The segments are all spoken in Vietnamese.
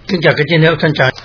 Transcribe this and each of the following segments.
Kính chào các chiến hữu thân trọng.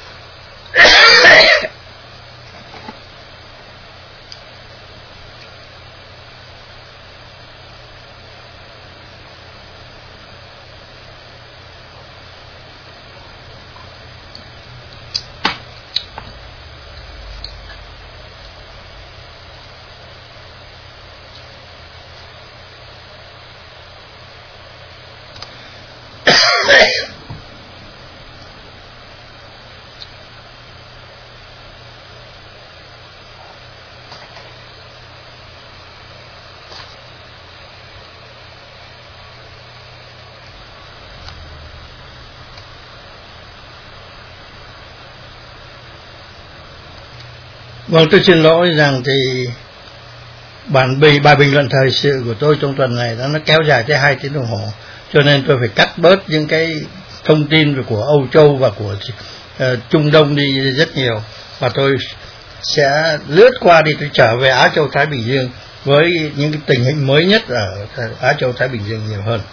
Vâng, tôi xin lỗi rằng thì bài bình luận thời sự của tôi trong tuần này nó kéo dài tới 2 tiếng đồng hồ, cho nên tôi phải cắt bớt những cái thông tin của Âu Châu và của Trung Đông đi rất nhiều, và tôi sẽ lướt qua đi, tôi trở về Á Châu Thái Bình Dương với những cái tình hình mới nhất ở Á Châu Thái Bình Dương nhiều hơn.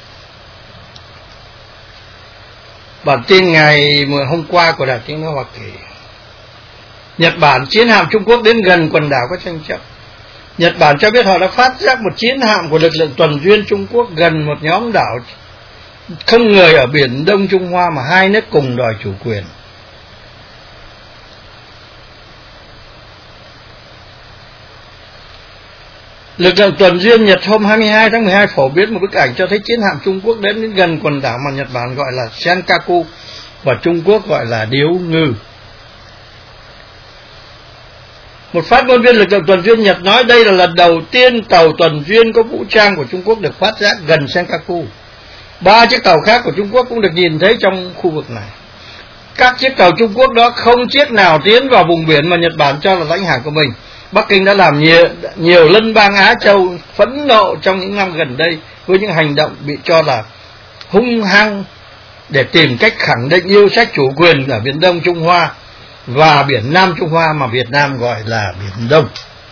Bản tin ngày hôm qua của Đài Tiếng nói Hoa Kỳ: Nhật Bản, chiến hạm Trung Quốc đến gần quần đảo có tranh chấp. Nhật Bản cho biết họ đã phát giác một chiến hạm của lực lượng tuần duyên Trung Quốc gần một nhóm đảo không người ở biển Đông Trung Hoa mà hai nước cùng đòi chủ quyền. Lực lượng tuần duyên Nhật hôm 22 tháng 12 phổ biến một bức ảnh cho thấy chiến hạm Trung Quốc đến gần quần đảo mà Nhật Bản gọi là Senkaku và Trung Quốc gọi là Điếu Ngư. Một phát ngôn viên lực lượng tuần duyên Nhật nói đây là lần đầu tiên tàu tuần duyên có vũ trang của Trung Quốc được phát giác gần Senkaku. 3 chiếc tàu khác của Trung Quốc cũng được nhìn thấy trong khu vực này. Các chiếc tàu Trung Quốc đó không chiếc nào tiến vào vùng biển mà Nhật Bản cho là lãnh hải của mình. Bắc Kinh đã làm nhiều lân bang Á Châu phẫn nộ trong những năm gần đây với những hành động bị cho là hung hăng để tìm cách khẳng định yêu sách chủ quyền ở Biển Đông Trung Hoa và Biển Nam Trung Hoa mà Việt Nam gọi là Biển Đông.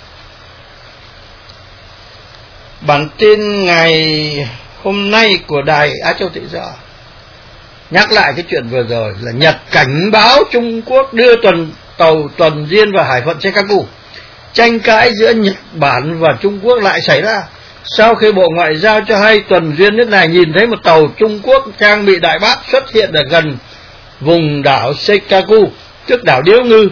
Bản tin ngày hôm nay của Đài Á Châu Tự Do nhắc lại cái chuyện vừa rồi là Nhật cảnh báo Trung Quốc đưa tàu tuần duyên vào hải phận Senkaku. Tranh cãi giữa Nhật Bản và Trung Quốc lại xảy ra sau khi Bộ Ngoại giao cho hay tuần duyên nước này nhìn thấy một tàu Trung Quốc trang bị đại bác xuất hiện ở gần vùng đảo Senkaku, trước đảo Điếu Ngư,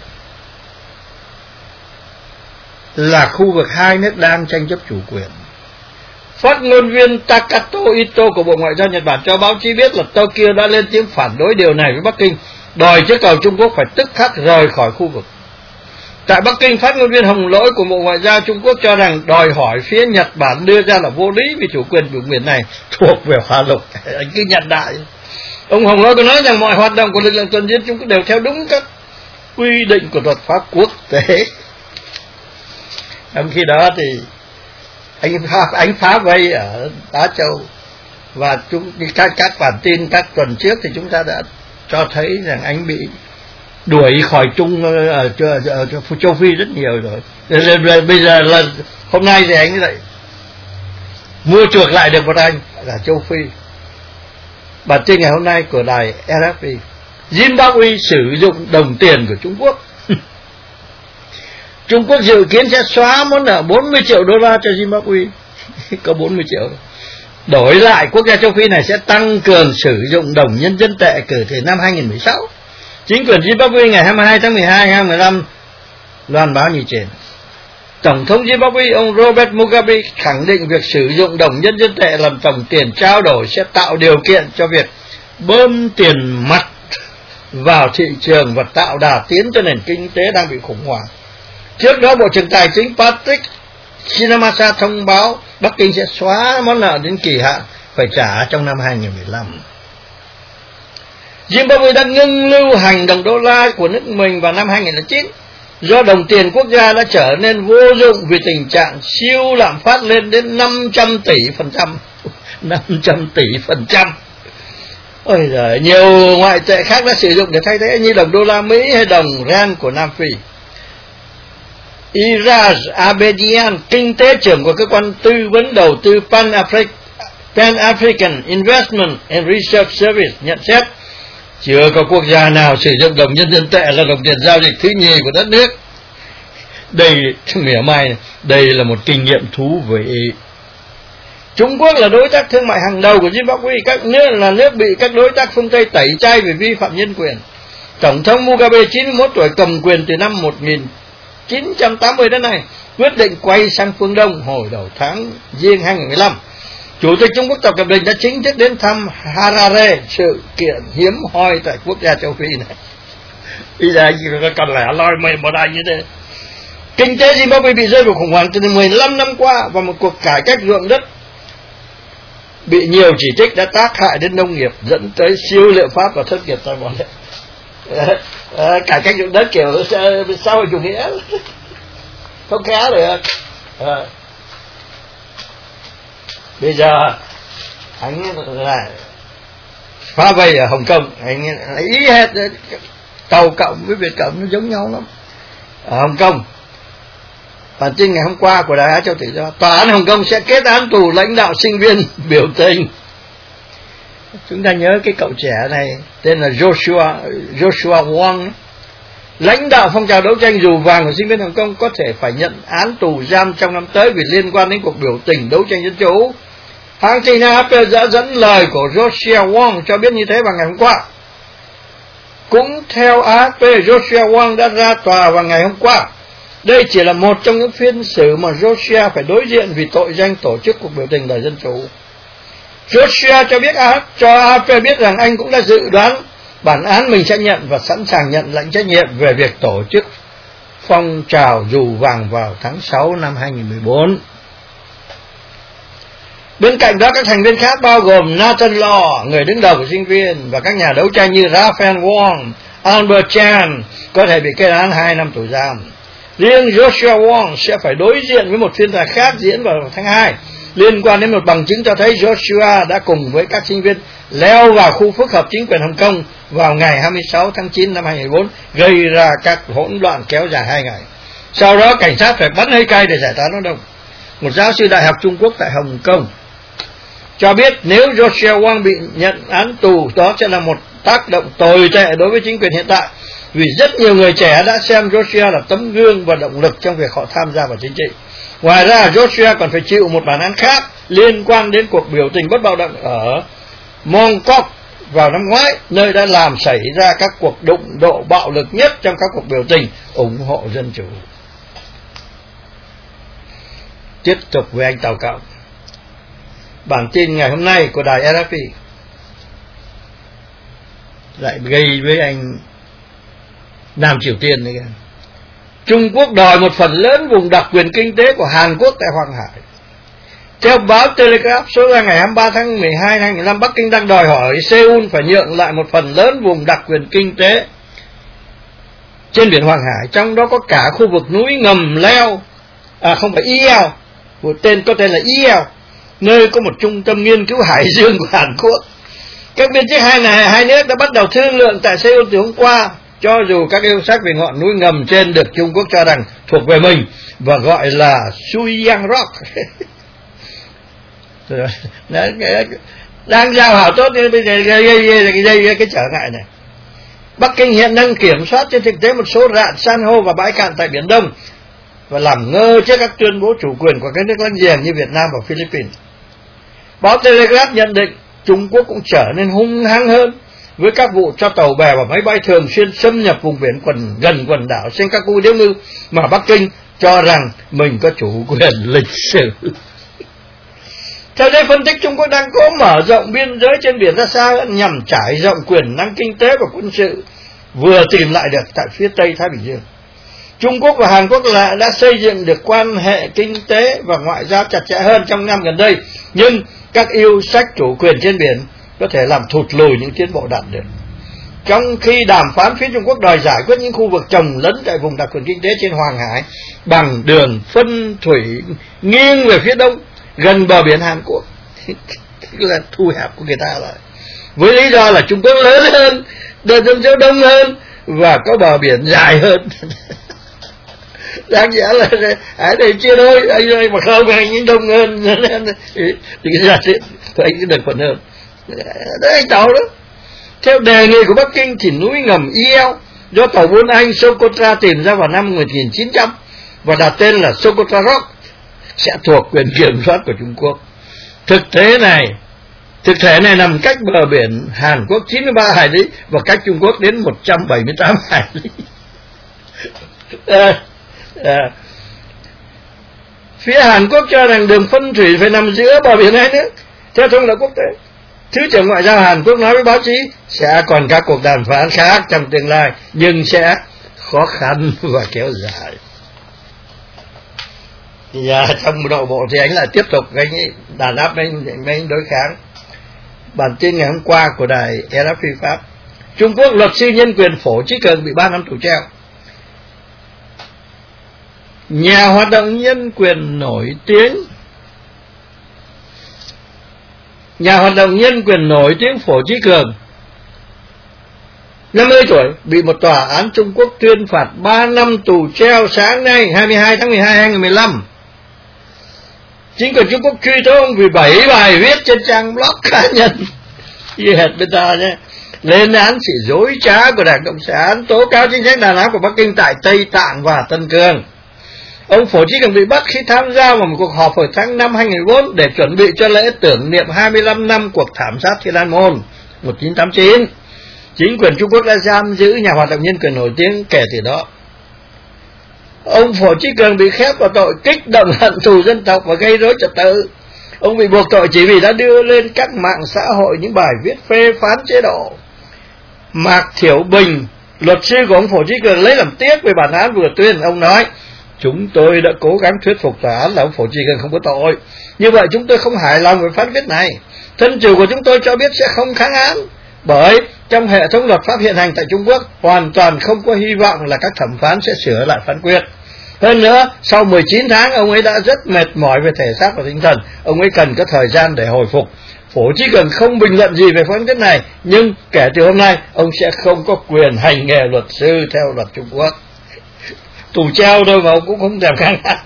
là khu vực hai nước đang tranh chấp chủ quyền. Phát ngôn viên Takato Ito của Bộ Ngoại giao Nhật Bản cho báo chí biết là Tokyo đã lên tiếng phản đối điều này với Bắc Kinh, đòi chiếc tàu Trung Quốc phải tức khắc rời khỏi khu vực. Tại Bắc Kinh, phát ngôn viên Hồng Lỗi của Bộ Ngoại giao Trung Quốc cho rằng đòi hỏi phía Nhật Bản đưa ra là vô lý vì chủ quyền vùng biển này thuộc về Hoa Lục. Anh cứ nhận đại. Ông Hồng Lỗi có nói rằng mọi hoạt động của lực lượng tuần duyên Trung Quốc đều theo đúng các quy định của luật pháp quốc tế. Trong khi đó thì anh phá vây ở Á Châu, và các bản tin các tuần trước thì chúng ta đã cho thấy rằng anh bị đuổi khỏi châu Phi rất nhiều rồi. Bây giờ là hôm nay thì anh lại mua chuộc lại được một anh là châu Phi. Bản tin ngày hôm nay của đài RFI: Zimbabwe sử dụng đồng tiền của Trung Quốc. Trung Quốc dự kiến sẽ xóa món nợ 40 triệu đô la cho Zimbabwe. Có 40 triệu. Đổi lại, quốc gia châu Phi này sẽ tăng cường sử dụng đồng nhân dân tệ kể từ năm 2016. Chính quyền Zimbabwe ngày 22 tháng 12 năm 2015 loan báo như trên. Tổng thống Zimbabwe ông Robert Mugabe khẳng định việc sử dụng đồng nhân dân tệ làm tổng tiền trao đổi sẽ tạo điều kiện cho việc bơm tiền mặt vào thị trường và tạo đà tiến cho nền kinh tế đang bị khủng hoảng. Trước đó, Bộ trưởng Tài chính Patrick Shinamasa thông báo Bắc Kinh sẽ xóa món nợ đến kỳ hạn phải trả trong năm 2015. Zimbabwe đã ngưng lưu hành đồng đô la của nước mình vào năm 2009 do đồng tiền quốc gia đã trở nên vô dụng vì tình trạng siêu lạm phát lên đến 500 tỷ %. 500 tỷ %. Ôi giời, nhiều ngoại tệ khác đã sử dụng để thay thế như đồng đô la Mỹ hay đồng Rand của Nam Phi. Iraj Abedian, kinh tế trưởng của cơ quan tư vấn đầu tư Pan African Investment and Research Service, nhận xét Chưa có quốc gia nào sử dụng đồng nhân dân tệ là đồng tiền giao dịch thứ nhì của đất nước. Đây, mỉa mai, đây là một kinh nghiệm thú vị. Trung Quốc là đối tác thương mại hàng đầu của Zimbabwe, các nước là nước bị các đối tác phương Tây tẩy chay vì vi phạm nhân quyền. Tổng thống Mugabe 91 tuổi cầm quyền từ năm 1980 đến nay, quyết định quay sang phương Đông hồi đầu tháng Giêng 2015. Chủ tịch Trung Quốc Tập Cận Bình đã chính thức đến thăm Harare, sự kiện hiếm hoi tại quốc gia châu Phi này. Bây giờ còn lẻ loi một ai như thế. Kinh tế Zimbabwe bị rơi vào khủng hoảng từ 15 năm qua, và một cuộc cải cách ruộng đất bị nhiều chỉ trích đã tác hại đến nông nghiệp, dẫn tới siêu lạm phát và thất nghiệp toàn bộ. Cải cách ruộng đất kiểu xã hội chủ nghĩa không khá được. Bây giờ anh là phá vây ở Hồng Kông, anh lấy hết Tàu Cộng với Việt Cộng nó giống nhau lắm. Ở Hồng Kông, bản tin ngày hôm qua của Đài Á Châu Tự Do, tòa án Hồng Kông sẽ kết án tù lãnh đạo sinh viên biểu tình. Chúng ta nhớ cái cậu trẻ này tên là Joshua Wong, lãnh đạo phong trào đấu tranh dù vàng của sinh viên Hồng Kông, có thể phải nhận án tù giam trong năm tới vì liên quan đến cuộc biểu tình đấu tranh dân chủ. Hãng tin AFP đã dẫn lời của Joshua Wong cho biết như thế vào ngày hôm qua. Cũng theo AFP, Joshua Wong đã ra tòa vào ngày hôm qua. Đây chỉ là một trong những phiên xử mà Joshua phải đối diện vì tội danh tổ chức cuộc biểu tình đòi dân chủ. Joshua cho AFP biết rằng anh cũng đã dự đoán bản án mình sẽ nhận và sẵn sàng nhận lãnh trách nhiệm về việc tổ chức phong trào dù vàng vào tháng 6 năm 2014. Bên cạnh đó, các thành viên khác bao gồm Nathan Law, người đứng đầu của sinh viên, và các nhà đấu tranh như Raphael Wong, Albert Chan có thể bị kết án 2 năm tù giam. Riêng Joshua Wong sẽ phải đối diện với một phiên tòa khác diễn vào tháng 2 liên quan đến một bằng chứng cho thấy Joshua đã cùng với các sinh viên leo vào khu phức hợp chính quyền Hồng Kông vào ngày 26 tháng 9 năm 2014, gây ra các hỗn loạn kéo dài 2 ngày. Sau đó, cảnh sát phải bắn hơi cay để giải tán đám đông. Một giáo sư đại học Trung Quốc tại Hồng Kông cho biết nếu Joshua Wong bị nhận án tù, đó sẽ là một tác động tồi tệ đối với chính quyền hiện tại, vì rất nhiều người trẻ đã xem Joshua là tấm gương và động lực trong việc họ tham gia vào chính trị. Ngoài ra, Joshua còn phải chịu một bản án khác liên quan đến cuộc biểu tình bất bạo động ở Mongkok vào năm ngoái, nơi đã làm xảy ra các cuộc đụng độ bạo lực nhất trong các cuộc biểu tình ủng hộ dân chủ. Tiếp tục với anh Tàu Cộng. Bản tin ngày hôm nay của đài RFI lại gây với anh Nam Triều Tiên này kìa. Trung Quốc đòi một phần lớn vùng đặc quyền kinh tế của Hàn Quốc tại Hoàng Hải. Theo báo Telegraph số ra ngày 23 tháng 12 năm 2015, Bắc Kinh đang đòi hỏi Seoul phải nhượng lại một phần lớn vùng đặc quyền kinh tế trên biển Hoàng Hải, trong đó có cả khu vực núi ngầm Leo, không phải Ieo, một tên có tên là Ieo, nơi có một trung tâm nghiên cứu hải dương của Hàn Quốc. Các viên chức hai nước đã bắt đầu thương lượng tại Seoul từ hôm qua, cho dù các yêu sách về ngọn núi ngầm trên được Trung Quốc cho rằng thuộc về mình và gọi là Suyang Rock. Đang giao hảo tốt nên bây giờ gây cái trở ngại này. Bắc Kinh hiện đang kiểm soát trên thực tế một số rạn san hô và bãi cạn tại Biển Đông và làm ngơ trước các tuyên bố chủ quyền của các nước láng giềng như Việt Nam và Philippines. Báo Telegraph nhận định Trung Quốc cũng trở nên hung hăng hơn với các vụ cho tàu bè và máy bay thường xuyên xâm nhập vùng biển gần quần đảo Senkaku Điếu Ngư mà Bắc Kinh cho rằng mình có chủ quyền lịch sử. Theo đây phân tích, Trung Quốc đang cố mở rộng biên giới trên biển ra xa hơn nhằm trải rộng quyền năng kinh tế và quân sự vừa tìm lại được tại phía Tây Thái Bình Dương. Trung Quốc và Hàn Quốc đã xây dựng được quan hệ kinh tế và ngoại giao chặt chẽ hơn trong năm gần đây, nhưng các yêu sách chủ quyền trên biển có thể làm thụt lùi những tiến bộ đạt được. Trong khi đàm phán, phía Trung Quốc đòi giải quyết những khu vực trồng lấn tại vùng đặc quyền kinh tế trên Hoàng Hải bằng đường phân thủy nghiêng về phía đông gần bờ biển Hàn Quốc, tức là thu hẹp của người ta lại, với lý do là Trung Quốc lớn hơn, đời dân số đông hơn và có bờ biển dài hơn. Đáng lẽ là ở đây chia đôi, anh ơi, mà không anh ấy đông hơn thì cái giả thiết của anh ấy được phần hơn. Đấy anh Tàu đó. Theo đề nghị của Bắc Kinh thì núi ngầm IL do tàu buôn Anh Socotra tìm ra vào năm 1900 và đặt tên là Socotra Rock sẽ thuộc quyền kiểm soát của Trung Quốc. Thực thể này nằm cách bờ biển Hàn Quốc 93 hải lý và cách Trung Quốc đến 178 hải lý. Phía Hàn Quốc cho rằng đường phân thủy phải nằm giữa bờ biển hai nước theo thông lệ quốc tế. Thứ trưởng Ngoại giao Hàn Quốc nói với báo chí sẽ còn các cuộc đàm phán khác trong tương lai nhưng sẽ khó khăn và kéo dài. Và trong nội bộ thì anh lại tiếp tục anh đàn áp mấy đối kháng. Bản tin ngày hôm qua của đài RFI Pháp: Trung Quốc luật sư nhân quyền Phổ Chí Cường bị 3 năm tù treo. Nhà hoạt động nhân quyền nổi tiếng Phổ Chí Cường 50 tuổi bị một tòa án Trung Quốc tuyên phạt 3 năm tù treo sáng nay 22 tháng 12 2015. Chính quyền Trung Quốc truy tố ông vì 7 bài viết trên trang blog cá nhân như hệt bên ta nhé, lên án sự dối trá của Đảng Cộng sản, tố cáo chính sách đàn áp của Bắc Kinh tại Tây Tạng và Tân Cương. Ông Phổ Chí Cường bị bắt khi tham gia vào một cuộc họp hồi tháng 5 2004 để chuẩn bị cho lễ tưởng niệm 25 năm cuộc thảm sát Thiên An Môn 1989. Chính quyền Trung Quốc đã giam giữ nhà hoạt động nhân quyền nổi tiếng kể từ đó. Ông Phổ Chí Cường bị khép vào tội kích động hận thù dân tộc và gây rối trật tự. Ông bị buộc tội chỉ vì đã đưa lên các mạng xã hội những bài viết phê phán chế độ. Mạc Thiểu Bình, luật sư của ông Phổ Chí Cường, lấy làm tiếc về bản án vừa tuyên. Ông nói: chúng tôi đã cố gắng thuyết phục tòa án là ông Phổ Chí Cường không có tội. Như vậy chúng tôi không hài lòng với phán quyết này. Thân chủ của chúng tôi cho biết sẽ không kháng án, bởi trong hệ thống luật pháp hiện hành tại Trung Quốc hoàn toàn không có hy vọng là các thẩm phán sẽ sửa lại phán quyết. Hơn nữa, sau 19 tháng ông ấy đã rất mệt mỏi về thể xác và tinh thần. Ông ấy cần có thời gian để hồi phục. Phổ Chí Cường không bình luận gì về phán quyết này, nhưng kể từ hôm nay ông sẽ không có quyền hành nghề luật sư theo luật Trung Quốc. Tù treo thôi mà ông cũng không thèm kháng án.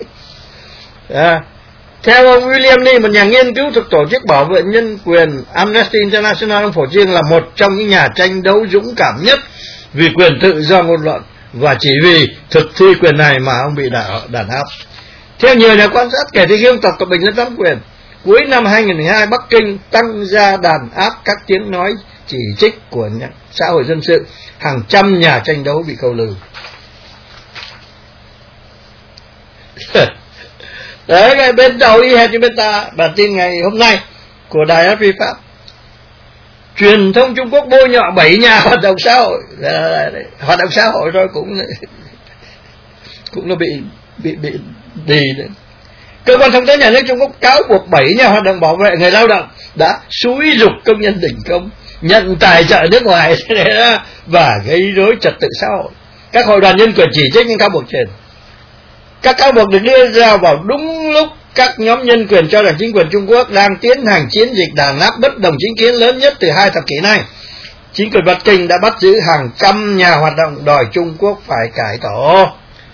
Theo ông William Lee, một nhà nghiên cứu thuộc tổ chức bảo vệ nhân quyền Amnesty International, ông Phổ Chí Cường là một trong những nhà tranh đấu dũng cảm nhất vì quyền tự do ngôn luận, và chỉ vì thực thi quyền này mà ông bị đàn áp. Theo nhiều nhà quan sát, kể từ khi ông Tập Cận Bình lên nắm quyền cuối năm 2012, Bắc Kinh tăng ra đàn áp các tiếng nói chỉ trích của xã hội dân sự, hàng trăm nhà tranh đấu bị câu lưu. Đấy, ngay bên đầu y hệt như bên ta. Bản tin ngày hôm nay của đài RFI Pháp: truyền thông Trung Quốc bôi nhọ 7 nhà hoạt động xã hội. Hoạt động xã hội thôi cũng nó bị đi đấy. Cơ quan thống kê nhà nước Trung Quốc cáo buộc 7 nhà hoạt động bảo vệ người lao động đã xúi giục công nhân đình công, nhận tài trợ nước ngoài và gây rối trật tự xã hội. Các hội đoàn nhân quyền chỉ trích những cáo buộc trên. Các cáo buộc được đưa ra vào đúng lúc các nhóm nhân quyền cho rằng chính quyền Trung Quốc đang tiến hành chiến dịch đàn áp bất đồng chính kiến lớn nhất từ 2 thập kỷ nay. Chính quyền Bắc Kinh đã bắt giữ hàng trăm nhà hoạt động đòi Trung Quốc phải cải tổ.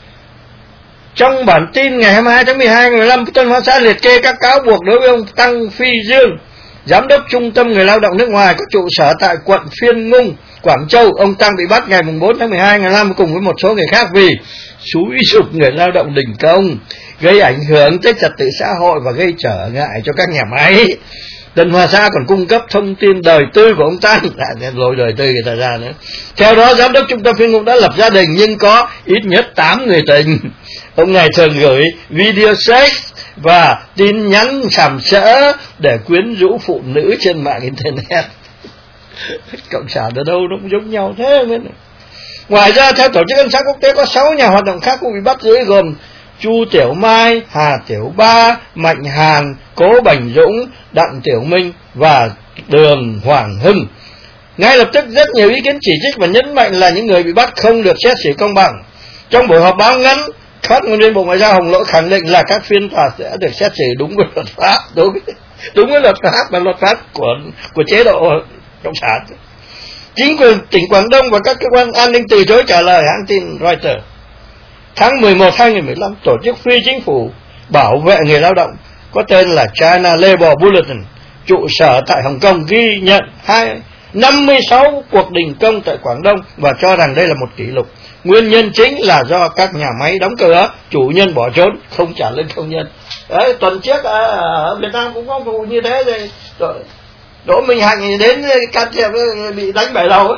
Trong bản tin ngày 22 tháng 12 ngày 15, Tân Hoa Xã liệt kê các cáo buộc đối với ông Tăng Phi Dương, giám đốc Trung tâm Người lao động nước ngoài có trụ sở tại quận Phiên Ngung, Quảng Châu. Ông Tăng bị bắt ngày 4 tháng 12 ngày 15 cùng với một số người khác vì xúi giục người lao động đình công, gây ảnh hưởng tới trật tự xã hội và gây trở ngại cho các nhà máy. Tân Hoa Xã còn cung cấp thông tin đời tư của ông Tăng, lôi đời tư người ta ra nữa. Theo đó, giám đốc Trung tâm Phiên Ngung đã lập gia đình nhưng có ít nhất 8 người tình. Ông này thường gửi video sex và tin nhắn sàm sỡ để quyến rũ phụ nữ trên mạng internet. Cộng sản ở đâu nó cũng giống nhau thế. Ngoài ra, theo Tổ chức Ân xá Quốc tế, có 6 nhà hoạt động khác cũng bị bắt giữ, gồm Chu Tiểu Mai, Hà Tiểu Ba, Mạnh Hàn, Cố Bảnh Dũng, Đặng Tiểu Minh và Đường Hoàng Hưng. Ngay lập tức rất nhiều ý kiến chỉ trích và nhấn mạnh là những người bị bắt không được xét xử công bằng. Trong buổi họp báo ngắn, phát ngôn viên Bộ Ngoại giao Hồng Lỗi khẳng định là các phiên tòa sẽ được xét xử đúng với luật pháp, đúng với luật pháp và luật pháp của chế độ cộng sản. Chính quyền tỉnh Quảng Đông và các cơ quan an ninh từ chối trả lời hãng tin Reuters. Tháng 11 2015, tổ chức phi chính phủ bảo vệ người lao động có tên là China Labor Bulletin, trụ sở tại Hồng Kông, ghi nhận 56 cuộc đình công tại Quảng Đông và cho rằng đây là một kỷ lục. Nguyên nhân chính là do các nhà máy đóng cửa, chủ nhân bỏ trốn, không trả lương công nhân. Đấy, tuần trước ở Việt Nam cũng có vụ như thế rồi. Đỗ Minh Hạnh đến can thiệp bị đánh bể đầu.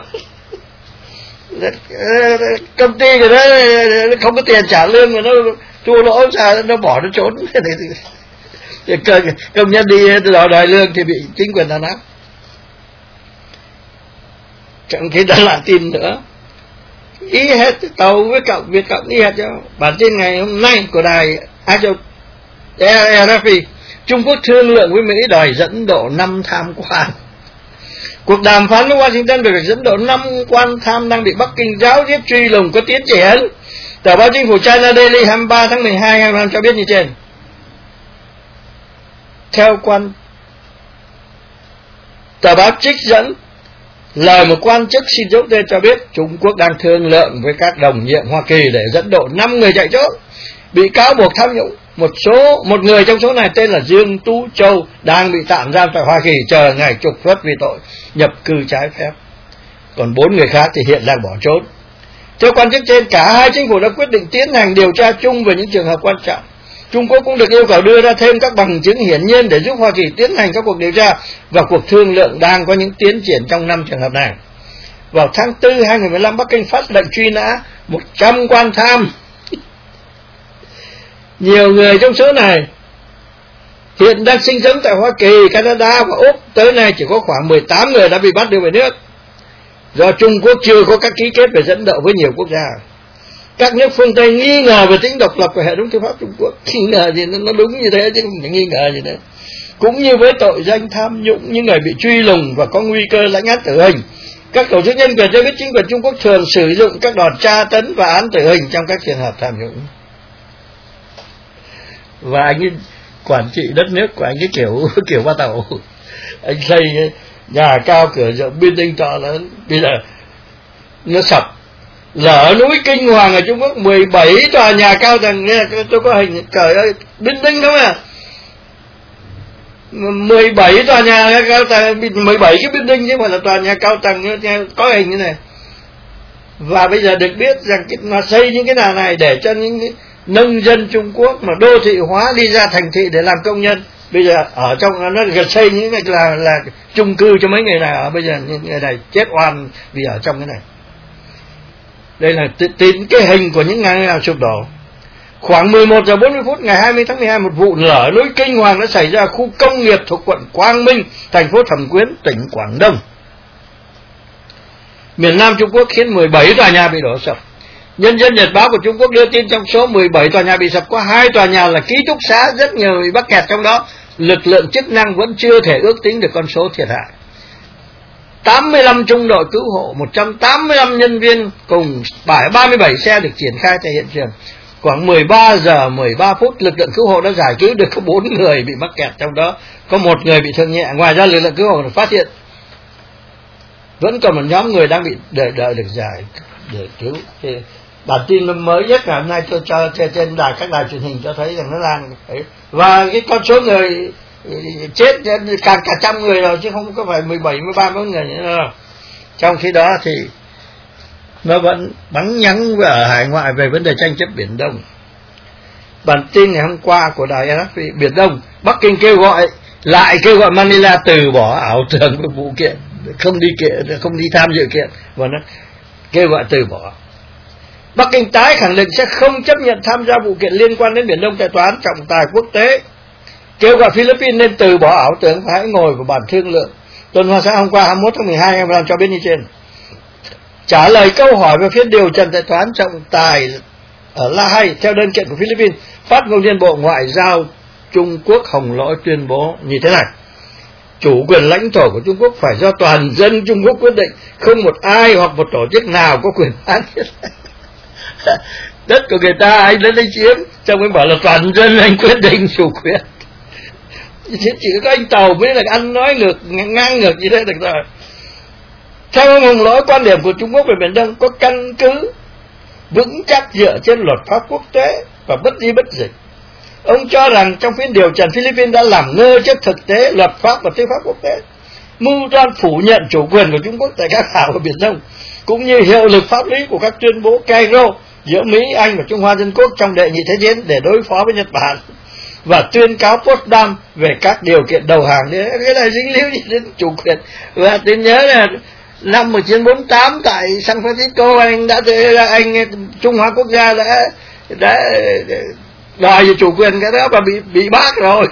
Công ty của nó không có tiền trả lương mà nó thua lỗ ra, nó bỏ nó trốn. Công nhân đi đòi lương thì bị chính quyền đàn áp. Chẳng khi đã lại tin nữa, ý hết tàu với cộng Việt Cộng đi hết cho. Bản tin ngày hôm nay của đài RFI, Trung Quốc thương lượng với Mỹ đòi dẫn độ 5 tham quan. Cuộc đàm phán với Washington về việc dẫn độ 5 quan tham đang bị Bắc Kinh giáo giết truy lùng có tiến triển. Tờ báo chính phủ China Daily 23 tháng 12 2015 cho biết như trên. Theo tờ báo trích dẫn lời một quan chức xin giấu tên cho biết Trung Quốc đang thương lượng với các đồng nhiệm Hoa Kỳ để dẫn độ 5 người chạy trốn bị cáo buộc tham nhũng. Một người trong số này tên là Dương Tú Châu đang bị tạm giam tại Hoa Kỳ chờ ngày trục xuất vì tội nhập cư trái phép. Còn 4 người khác thì hiện đang bỏ trốn. Theo quan chức trên, cả hai chính phủ đã quyết định tiến hành điều tra chung về những trường hợp quan trọng. Trung Quốc cũng được yêu cầu đưa ra thêm các bằng chứng hiển nhiên để giúp Hoa Kỳ tiến hành các cuộc điều tra, và cuộc thương lượng đang có những tiến triển trong 5 trường hợp này. Vào tháng 4 2015, Bắc Kinh phát lệnh truy nã 100 quan tham. Nhiều người trong số này hiện đang sinh sống tại Hoa Kỳ, Canada và Úc. Tới nay chỉ có khoảng 18 người đã bị bắt đưa về nước, do Trung Quốc chưa có các ký kết về dẫn độ với nhiều quốc gia. Các nước phương Tây nghi ngờ về tính độc lập của hệ thống tư pháp Trung Quốc. Nghi ngờ gì nó đúng như thế chứ không phải nghi ngờ gì nữa. Cũng như với tội danh tham nhũng, những người bị truy lùng và có nguy cơ lãnh án tử hình. Các tổ chức nhân quyền cho biết chính quyền Trung Quốc thường sử dụng các đòn tra tấn và án tử hình trong các trường hợp tham nhũng. Và anh ấy quản trị đất nước của anh ấy kiểu ba tàu. Anh xây nhà cao cửa rộng, building to lớn, bây giờ nó sập. Lở núi kinh hoàng ở Trung Quốc, 17 tòa nhà cao tầng. Tôi có hình, trời ơi, building không à, 17 tòa nhà cao tầng, 17 cái building chứ không phải là tòa nhà cao tầng, có hình như này. Và bây giờ được biết rằng nó xây những cái nhà này để cho những nông dân Trung Quốc mà đô thị hóa đi ra thành thị để làm công nhân. Bây giờ ở trong nó xây những cái là chung cư cho mấy người này ở. Bây giờ những người này chết oan vì ở trong cái này. Đây là tin cái hình của những ngày nào sụp đổ. Khoảng 11 giờ 40 phút ngày 20 tháng 12, một vụ lở núi kinh hoàng đã xảy ra ở khu công nghiệp thuộc quận Quang Minh, thành phố Thẩm Quyến, tỉnh Quảng Đông, miền Nam Trung Quốc, khiến 17 tòa nhà bị đổ sập. Nhân dân Nhật báo của Trung Quốc đưa tin trong số 17 tòa nhà bị sập có 2 tòa nhà là ký túc xá, rất nhiều người bị mắc kẹt trong đó. Lực lượng chức năng vẫn chưa thể ước tính được con số thiệt hại. 85 trung đội cứu hộ, 185 nhân viên cùng 37 xe được triển khai tại hiện trường. Khoảng 13 giờ 13 phút, lực lượng cứu hộ đã giải cứu được có 4 người bị mắc kẹt, trong đó có 1 người bị thương nhẹ. Ngoài ra, lực lượng cứu hộ phát hiện vẫn còn một nhóm người đang bị đợi được giải để cứu. Thì bản tin mới nhất ngày hôm nay tôi cho trên các đài truyền hình cho thấy rằng nó đang ấy. Và cái con số người chết cả trăm người rồi, chứ không có phải 17, 13 mấy người nữa đâu. Trong khi đó thì nó vẫn bắn nhắn ở hải ngoại về vấn đề tranh chấp Biển Đông. Bản tin ngày hôm qua của đài RFI, Biển Đông, Bắc Kinh kêu gọi Manila từ bỏ ảo tưởng về vụ kiện, không đi tham dự kiện, và nó kêu gọi từ bỏ. Bắc Kinh tái khẳng định sẽ không chấp nhận tham gia vụ kiện liên quan đến Biển Đông tại tòa án trọng tài quốc tế, kêu gọi Philippines nên từ bỏ ảo tưởng và hãy ngồi vào bàn thương lượng. Tuần Hoa Xã hôm qua 21 tháng 12 em làm cho biết như trên. Trả lời câu hỏi về phiên điều trần tại tòa án trọng tài ở La Hay theo đơn kiện của Philippines, phát ngôn viên Bộ Ngoại giao Trung Quốc Hồng Lỗi tuyên bố như thế này: chủ quyền lãnh thổ của Trung Quốc phải do toàn dân Trung Quốc quyết định, không một ai hoặc một tổ chức nào có quyền phán quyết. Đất của người ta anh đến đây chiếm, xong mới bảo là toàn dân anh quyết định chủ quyền. Chỉ có anh Tàu mới là ăn nói ngang ngược như thế được rồi. Theo ông Hồng Lỗi, quan điểm của Trung Quốc về Biển Đông có căn cứ vững chắc dựa trên luật pháp quốc tế và bất di bất dịch. Ông cho rằng trong phiên điều trần, Philippines đã làm ngơ trước thực tế, luật pháp và tư pháp quốc tế. mưu toan phủ nhận chủ quyền của Trung Quốc tại các đảo ở Biển Đông, cũng như hiệu lực pháp lý của các tuyên bố Cairo giữa Mỹ, Anh và Trung Hoa Dân Quốc trong đệ nhị thế chiến để đối phó với Nhật Bản, và tuyên cáo Potsdam về các điều kiện đầu hàng. Cái này dính líu gì đến chủ quyền. Và tôi nhớ là năm 1948 tại San Francisco, anh Trung Hoa Quốc gia đã đòi chủ quyền cái đó và bị bác rồi.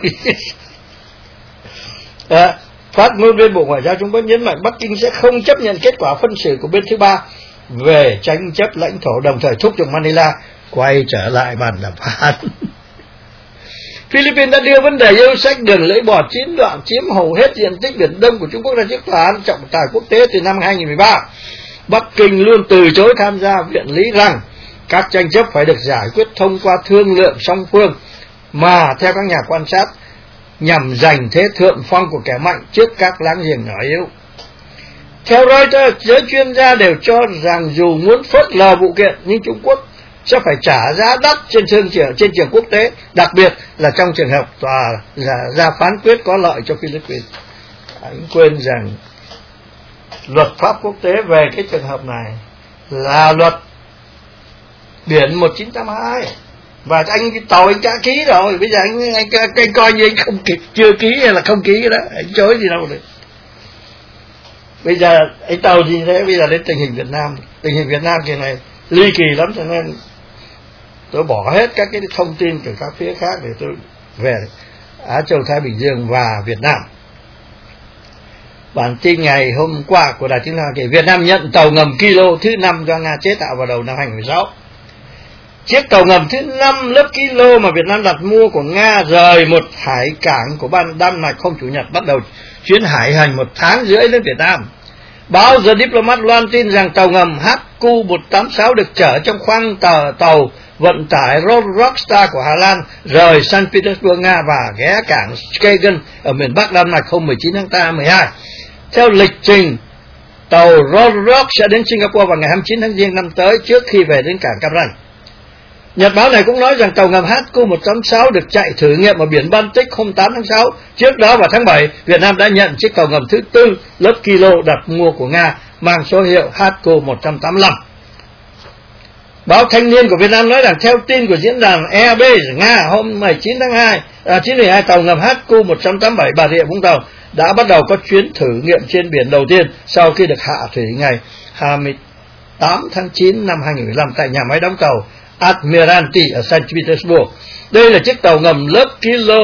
Phát ngôn viên Bộ Ngoại giao Trung Quốc nhấn mạnh Bắc Kinh sẽ không chấp nhận kết quả phân xử của bên thứ ba về tranh chấp lãnh thổ, đồng thời thúc giục Manila quay trở lại bàn đàm phán. Philippines đã đưa vấn đề yêu sách đường lưỡi bò chín đoạn chiếm hầu hết diện tích Biển Đông của Trung Quốc ra trước tòa án trọng tài quốc tế từ năm 2013. Bắc Kinh luôn từ chối tham gia viện lý rằng các tranh chấp phải được giải quyết thông qua thương lượng song phương, mà theo các nhà quan sát nhằm giành thế thượng phong của kẻ mạnh trước các láng giềng nhỏ yếu. Theo Reuters, giới chuyên gia đều cho rằng dù muốn phớt lờ vụ kiện nhưng Trung Quốc sẽ phải trả giá đắt trên trường quốc tế, đặc biệt là trong trường hợp tòa ra phán quyết có lợi cho Philippines. Anh quên rằng luật pháp quốc tế về cái trường hợp này là luật biển 1982, và tàu anh đã ký rồi. Bây giờ anh coi như anh không chưa ký hay là không ký cái đó, anh chối gì đâu được. Bây giờ anh tàu gì thế? Bây giờ đến tình hình Việt Nam kỳ này ly kỳ lắm, cho nên tôi bỏ hết các cái thông tin từ các phía khác để tôi về Á Châu Thái Bình Dương và Việt Nam. Bản tin ngày hôm qua của Đài Tiếng Nói kể Việt Nam nhận tàu ngầm Kilo thứ 5 do Nga chế tạo vào đầu năm 2016. Chiếc tàu ngầm thứ 5 lớp Kilo mà Việt Nam đặt mua của Nga rời một hải cảng của Đan Mạch hôm Chủ nhật, bắt đầu chuyến hải hành 1 tháng rưỡi đến Việt Nam. Báo The Diplomat loan tin rằng tàu ngầm HQ-186 được chở trong khoang tàu vận tải Rockstar của Hà Lan rời Saint Petersburg, Nga và ghé cảng Skagen ở miền Bắc Đan Mạch hôm 19 tháng 12. Theo lịch trình, tàu Rock sẽ đến Singapore vào ngày 29 tháng Giêng năm tới trước khi về đến cảng Cam Ranh. Nhật báo này cũng nói rằng tàu ngầm HQ-186 được chạy thử nghiệm ở biển Baltic hôm 8 tháng 6. Trước đó vào tháng 7, Việt Nam đã nhận chiếc tàu ngầm thứ 4 lớp Kilo đặt mua của Nga mang số hiệu HQ-185. Báo Thanh niên của Việt Nam nói rằng theo tin của diễn đàn Airbase Nga hôm 19 tháng 2, tàu ngầm HQ-187 Bà Rịa Vũng Tàu đã bắt đầu có chuyến thử nghiệm trên biển đầu tiên sau khi được hạ thủy ngày 28 tháng 9 năm 2015 tại nhà máy đóng tàu Admiralty ở Saint Petersburg. Đây là chiếc tàu ngầm lớp Kilo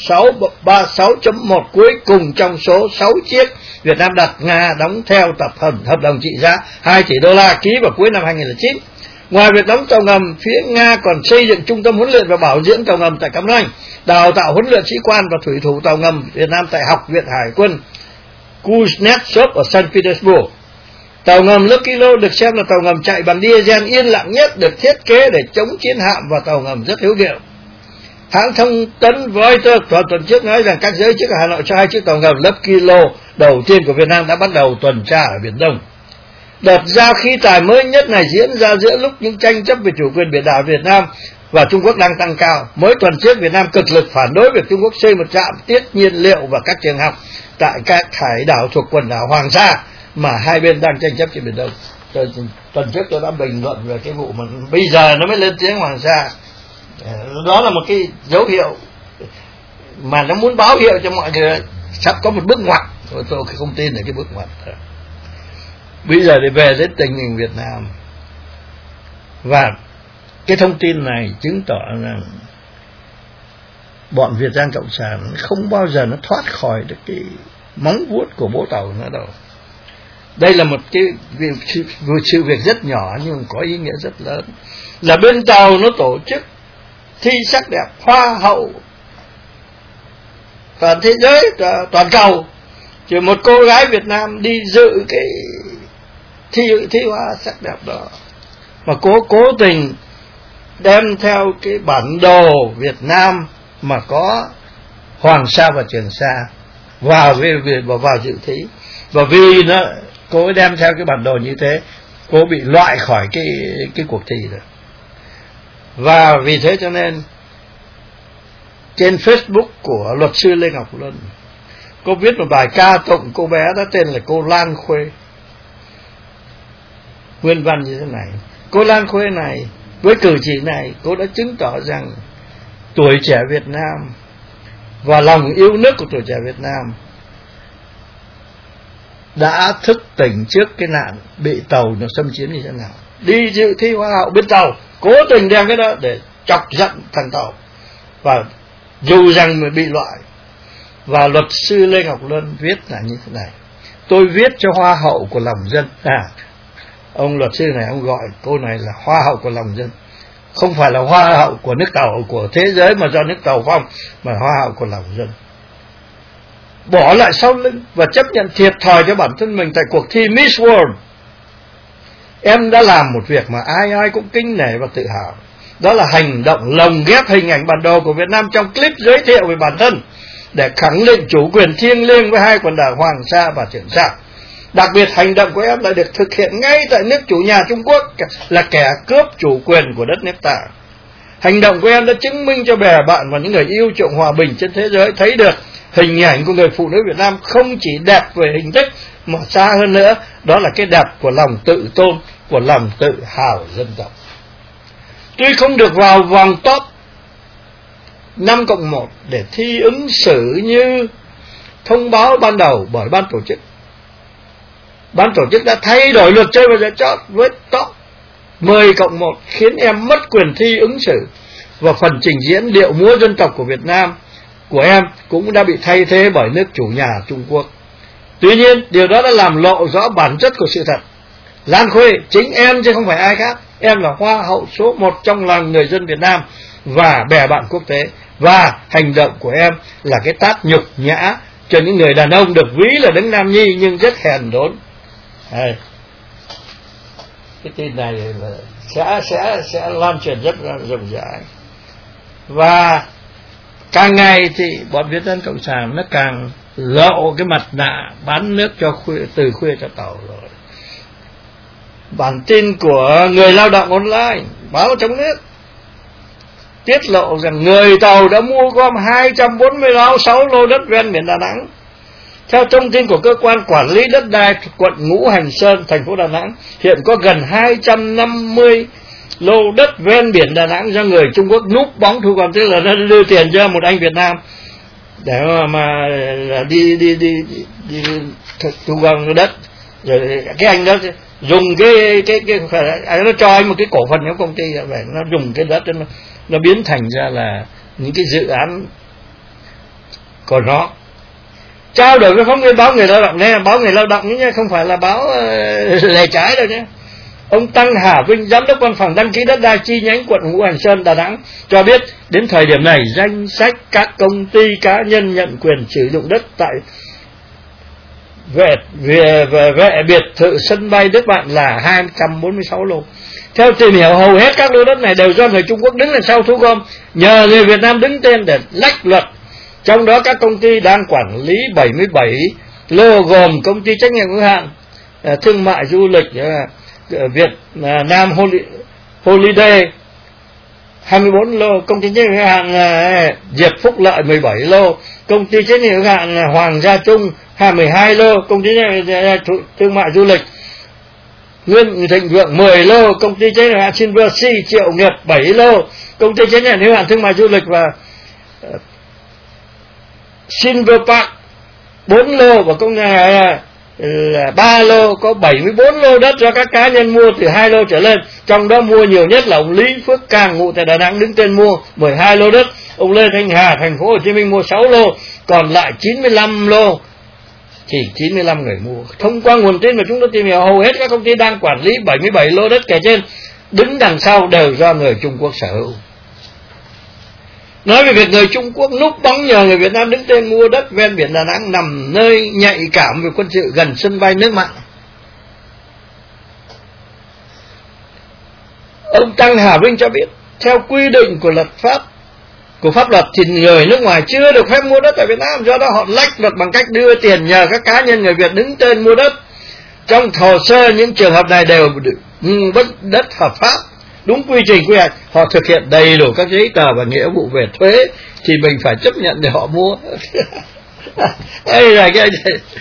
636.1 cuối cùng trong số 6 chiếc Việt Nam đặt Nga đóng theo hợp đồng trị giá 2 tỷ đô la ký vào cuối năm 2009. Ngoài việc đóng tàu ngầm, phía Nga còn xây dựng trung tâm huấn luyện và bảo dưỡng tàu ngầm tại Cam Ranh, đào tạo huấn luyện sĩ quan và thủy thủ tàu ngầm Việt Nam tại Học viện Hải quân Kuznetsov ở Saint Petersburg. Tàu ngầm lớp Kilo được xem là tàu ngầm chạy bằng diesel yên lặng nhất, được thiết kế để chống chiến hạm và tàu ngầm rất hiếu kiệu. Hãng thông tấn Reuters tuần trước nói rằng các giới chức ở Hà Nội cho 2 chiếc tàu ngầm lớp Kilo đầu tiên của Việt Nam đã bắt đầu tuần tra ở Biển Đông. Đợt giao khí tài mới nhất này diễn ra giữa lúc những tranh chấp về chủ quyền biển đảo Việt Nam và Trung Quốc đang tăng cao. Mới tuần trước, Việt Nam cực lực phản đối việc Trung Quốc xây một trạm tiết nhiên liệu và các trường học tại các hải đảo thuộc quần đảo Hoàng Sa mà hai bên đang tranh chấp trên Biển Đông. Tuần trước tôi đã bình luận về cái vụ mà bây giờ nó mới lên tiếng Hoàng Sa. Đó là một cái dấu hiệu mà nó muốn báo hiệu cho mọi người sắp có một bước ngoặt. Tôi không tin là cái bước ngoặt. Bây giờ thì về đến tình hình Việt Nam, và cái thông tin này chứng tỏ rằng bọn Việt Giang Cộng sản không bao giờ nó thoát khỏi được cái móng vuốt của bố tàu nữa đâu. Đây là một cái sự việc rất nhỏ nhưng có ý nghĩa rất lớn, là bên tàu nó tổ chức thi sắc đẹp hoa hậu toàn thế giới, toàn cầu, chỉ một cô gái Việt Nam đi dự cái thi hoa sắc đẹp đó, mà cố tình đem theo cái bản đồ Việt Nam mà có Hoàng Sa và Trường Sa vào dự thí. Và vì cô ấy đem theo cái bản đồ như thế, cô bị loại khỏi cái cuộc thi rồi. Và vì thế cho nên trên Facebook của luật sư Lê Ngọc Luân Cô viết một bài ca tụng cô bé đó tên là cô Lan Khuê. Nguyên văn như thế này: cô Lan Khuê này, với cử chỉ này, cô đã chứng tỏ rằng tuổi trẻ Việt Nam và lòng yêu nước của tuổi trẻ Việt Nam đã thức tỉnh trước cái nạn bị tàu nó xâm chiếm như thế nào. Đi dự thi hoa hậu bên tàu, cố tình đem cái đó để chọc giận thằng tàu, và dù rằng mình bị loại. Và luật sư Lê Ngọc Luân viết là như thế này: tôi viết cho hoa hậu của lòng dân. Ông luật sư này ông gọi cô này là hoa hậu của lòng dân, không phải là hoa hậu của nước Tàu, của thế giới mà do nước Tàu phong, mà hoa hậu của lòng dân. Bỏ lại sau lưng và chấp nhận thiệt thòi cho bản thân mình tại cuộc thi Miss World. Em đã làm một việc mà ai ai cũng kính nể và tự hào. Đó là hành động lồng ghép hình ảnh bản đồ của Việt Nam trong clip giới thiệu về bản thân, để khẳng định chủ quyền thiêng liêng với hai quần đảo Hoàng Sa và Trường Sa. Đặc biệt hành động của em lại được thực hiện ngay tại nước chủ nhà Trung Quốc, là kẻ cướp chủ quyền của đất nước ta. Hành động của em đã chứng minh cho bè bạn và những người yêu chuộng hòa bình trên thế giới thấy được hình ảnh của người phụ nữ Việt Nam không chỉ đẹp về hình thức, mà xa hơn nữa, đó là cái đẹp của lòng tự tôn, của lòng tự hào dân tộc. Tuy không được vào vòng top 5+1 để thi ứng xử như thông báo ban đầu bởi ban tổ chức, ban tổ chức đã thay đổi luật chơi và giải chót với top 10+1, khiến em mất quyền thi ứng xử, và phần trình diễn điệu múa dân tộc của Việt Nam của em cũng đã bị thay thế bởi nước chủ nhà Trung Quốc. Tuy nhiên, điều đó đã làm lộ rõ bản chất của sự thật. Lan Khuê, chính em chứ không phải ai khác, em là hoa hậu số 1 trong lòng người dân Việt Nam và bè bạn quốc tế, và hành động của em là cái tát nhục nhã cho những người đàn ông được ví là đấng nam nhi nhưng rất hèn đốn. Cái tin này là sẽ lan truyền rất rộng rãi, và càng ngày thì bọn Việt Dân Cộng sản nó càng lộ cái mặt nạ bán nước cho từ khuya cho tàu rồi. Bản tin của Người Lao động Online, báo trong nước, tiết lộ rằng người Tàu đã mua gom 246 lô đất ven biển Đà Nẵng. Theo thông tin của cơ quan quản lý đất đai quận Ngũ Hành Sơn, thành phố Đà Nẵng, hiện có gần 250 lô đất ven biển Đà Nẵng do người Trung Quốc núp bóng thu gom, tức là nó đưa tiền cho một anh Việt Nam để mà đi thu gom đất. Rồi cái anh đó dùng nó cho anh một cái cổ phần trong công ty vậy, nó dùng cái đất nó biến thành ra là những cái dự án của nó. Trao đổi với phóng viên báo Người Lao động, đây là báo Người Lao động nhé, không phải là báo lề trái đâu nhé. Ông Tăng Hà Vinh, giám đốc văn phòng đăng ký đất đai chi nhánh quận Ngũ Hành Sơn, Đà Nẵng cho biết đến thời điểm này, danh sách các công ty cá nhân nhận quyền sử dụng đất tại vệ biệt thự sân bay nước bạn là 246 lô. Theo tìm hiểu, hầu hết các lô đất này đều do người Trung Quốc đứng đằng sau thu gom, nhờ người Việt Nam đứng tên để lách luật. Trong đó các công ty đang quản lý 77 lô gồm công ty trách nhiệm hữu hạn thương mại du lịch Việt Nam Holiday 24 lô, công ty trách nhiệm hữu hạn Diệp Phúc Lợi 17 lô, công ty trách nhiệm hữu hạn Hoàng Gia Trung 12 lô, công ty thương mại du lịch Nguyên Thịnh Vượng 10 lô, công ty trách nhiệm hữu hạn Silver Sea Triệu Nghiệp 7 lô, công ty trách nhiệm hữu hạn thương mại du lịch và Silver Park 4 lô, và công ty 3 lô, có 74 lô đất do các cá nhân mua từ 2 lô trở lên. Trong đó mua nhiều nhất là ông Lý Phước Càng ngụ tại Đà Nẵng đứng tên mua 12 lô đất, ông Lê Thanh Hà thành phố Hồ Chí Minh mua 6 lô, còn lại 95 lô chỉ 95 người mua. Thông qua nguồn tin mà chúng tôi tìm hiểu, hầu hết các công ty đang quản lý 77 lô đất kể trên đứng đằng sau đều do người Trung Quốc sở hữu. Nói về việc người Trung Quốc núp bóng nhờ người Việt Nam đứng tên mua đất ven biển Đà Nẵng nằm nơi nhạy cảm về quân sự gần sân bay nước mặn, ông Tăng Hà Vinh cho biết theo quy định của pháp luật thì người nước ngoài chưa được phép mua đất tại Việt Nam, do đó họ lách luật bằng cách đưa tiền nhờ các cá nhân người Việt đứng tên mua đất. Trong hồ sơ những trường hợp này đều đất hợp pháp, đúng quy trình quy hoạch, họ thực hiện đầy đủ các giấy tờ và nghĩa vụ về thuế thì mình phải chấp nhận để họ mua. Ê rồi cái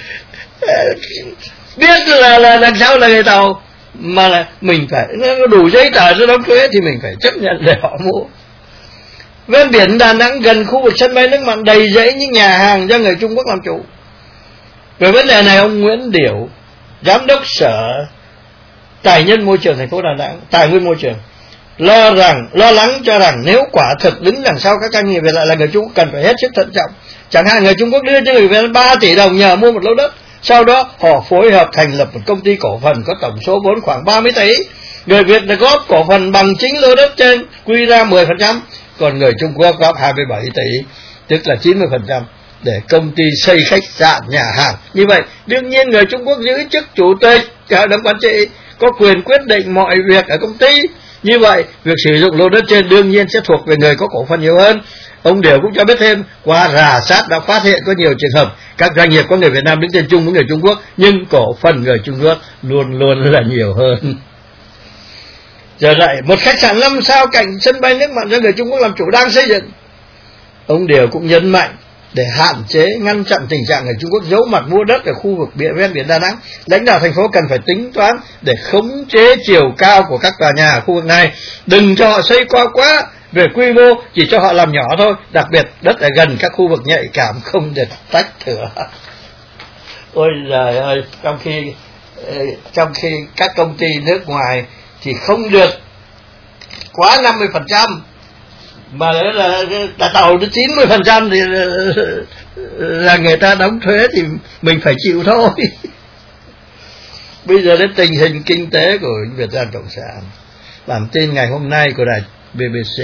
biết là đằng sau là người Tàu, mà là mình phải nó đủ giấy tờ cho đóng thuế thì mình phải chấp nhận để họ mua. Ven biển Đà Nẵng gần khu vực sân bay nước mặn đầy rẫy những nhà hàng do người Trung Quốc làm chủ. Về vấn đề này, ông Nguyễn Điểu, giám đốc Sở Tài nguyên Môi trường thành phố Đà Nẵng, Tài nguyên Môi trường, lo lắng cho rằng nếu quả thật đứng đằng sau các doanh nghiệp Việt lại là người Trung Quốc, cần phải hết sức thận trọng. Chẳng hạn người Trung Quốc đưa cho người Việt 3 tỷ đồng nhờ mua một lô đất, sau đó họ phối hợp thành lập một công ty cổ phần có tổng số vốn khoảng 30 tỷ. Người Việt đã góp cổ phần bằng chính lô đất trên, quy ra 10%, còn người Trung Quốc góp 27 tỷ, tức là 90%, để công ty xây khách sạn, nhà hàng. Như vậy, đương nhiên người Trung Quốc giữ chức chủ tịch hội đồng quản trị, có quyền quyết định mọi việc ở công ty. Như vậy, việc sử dụng lô đất trên đương nhiên sẽ thuộc về người có cổ phần nhiều hơn. Ông Điểu cũng cho biết thêm, qua rà soát đã phát hiện có nhiều trường hợp các doanh nghiệp có người Việt Nam đứng tên chung với người Trung Quốc, nhưng cổ phần người Trung Quốc luôn luôn là nhiều hơn. Giờ lại, một khách sạn 5 sao cạnh sân bay nước mặn do người Trung Quốc làm chủ đang xây dựng. Ông Điểu cũng nhấn mạnh, để hạn chế ngăn chặn tình trạng người Trung Quốc giấu mặt mua đất ở khu vực ven biển Đà Nẵng, lãnh đạo thành phố cần phải tính toán để khống chế chiều cao của các tòa nhà ở khu vực này, đừng cho họ xây cao quá về quy mô, chỉ cho họ làm nhỏ thôi, đặc biệt đất ở gần các khu vực nhạy cảm không được tách thửa. Ôi giời ơi, trong khi các công ty nước ngoài thì không được quá 50%, mà là Tàu đến 90% thì là người ta đóng thuế thì mình phải chịu thôi. Bây giờ đến tình hình kinh tế của Việt Nam Cộng sản. Bản tin ngày hôm nay của đài BBC.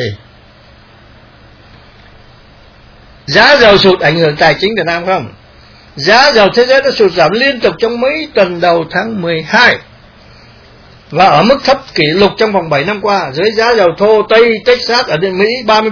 Giá dầu sụt ảnh hưởng tài chính Việt Nam không? Giá dầu thế giới đã sụt giảm liên tục trong mấy tuần đầu tháng 12 và ở mức thấp kỷ lục trong vòng 7 năm qua. Dưới giá dầu thô Tây Texas ở Mỹ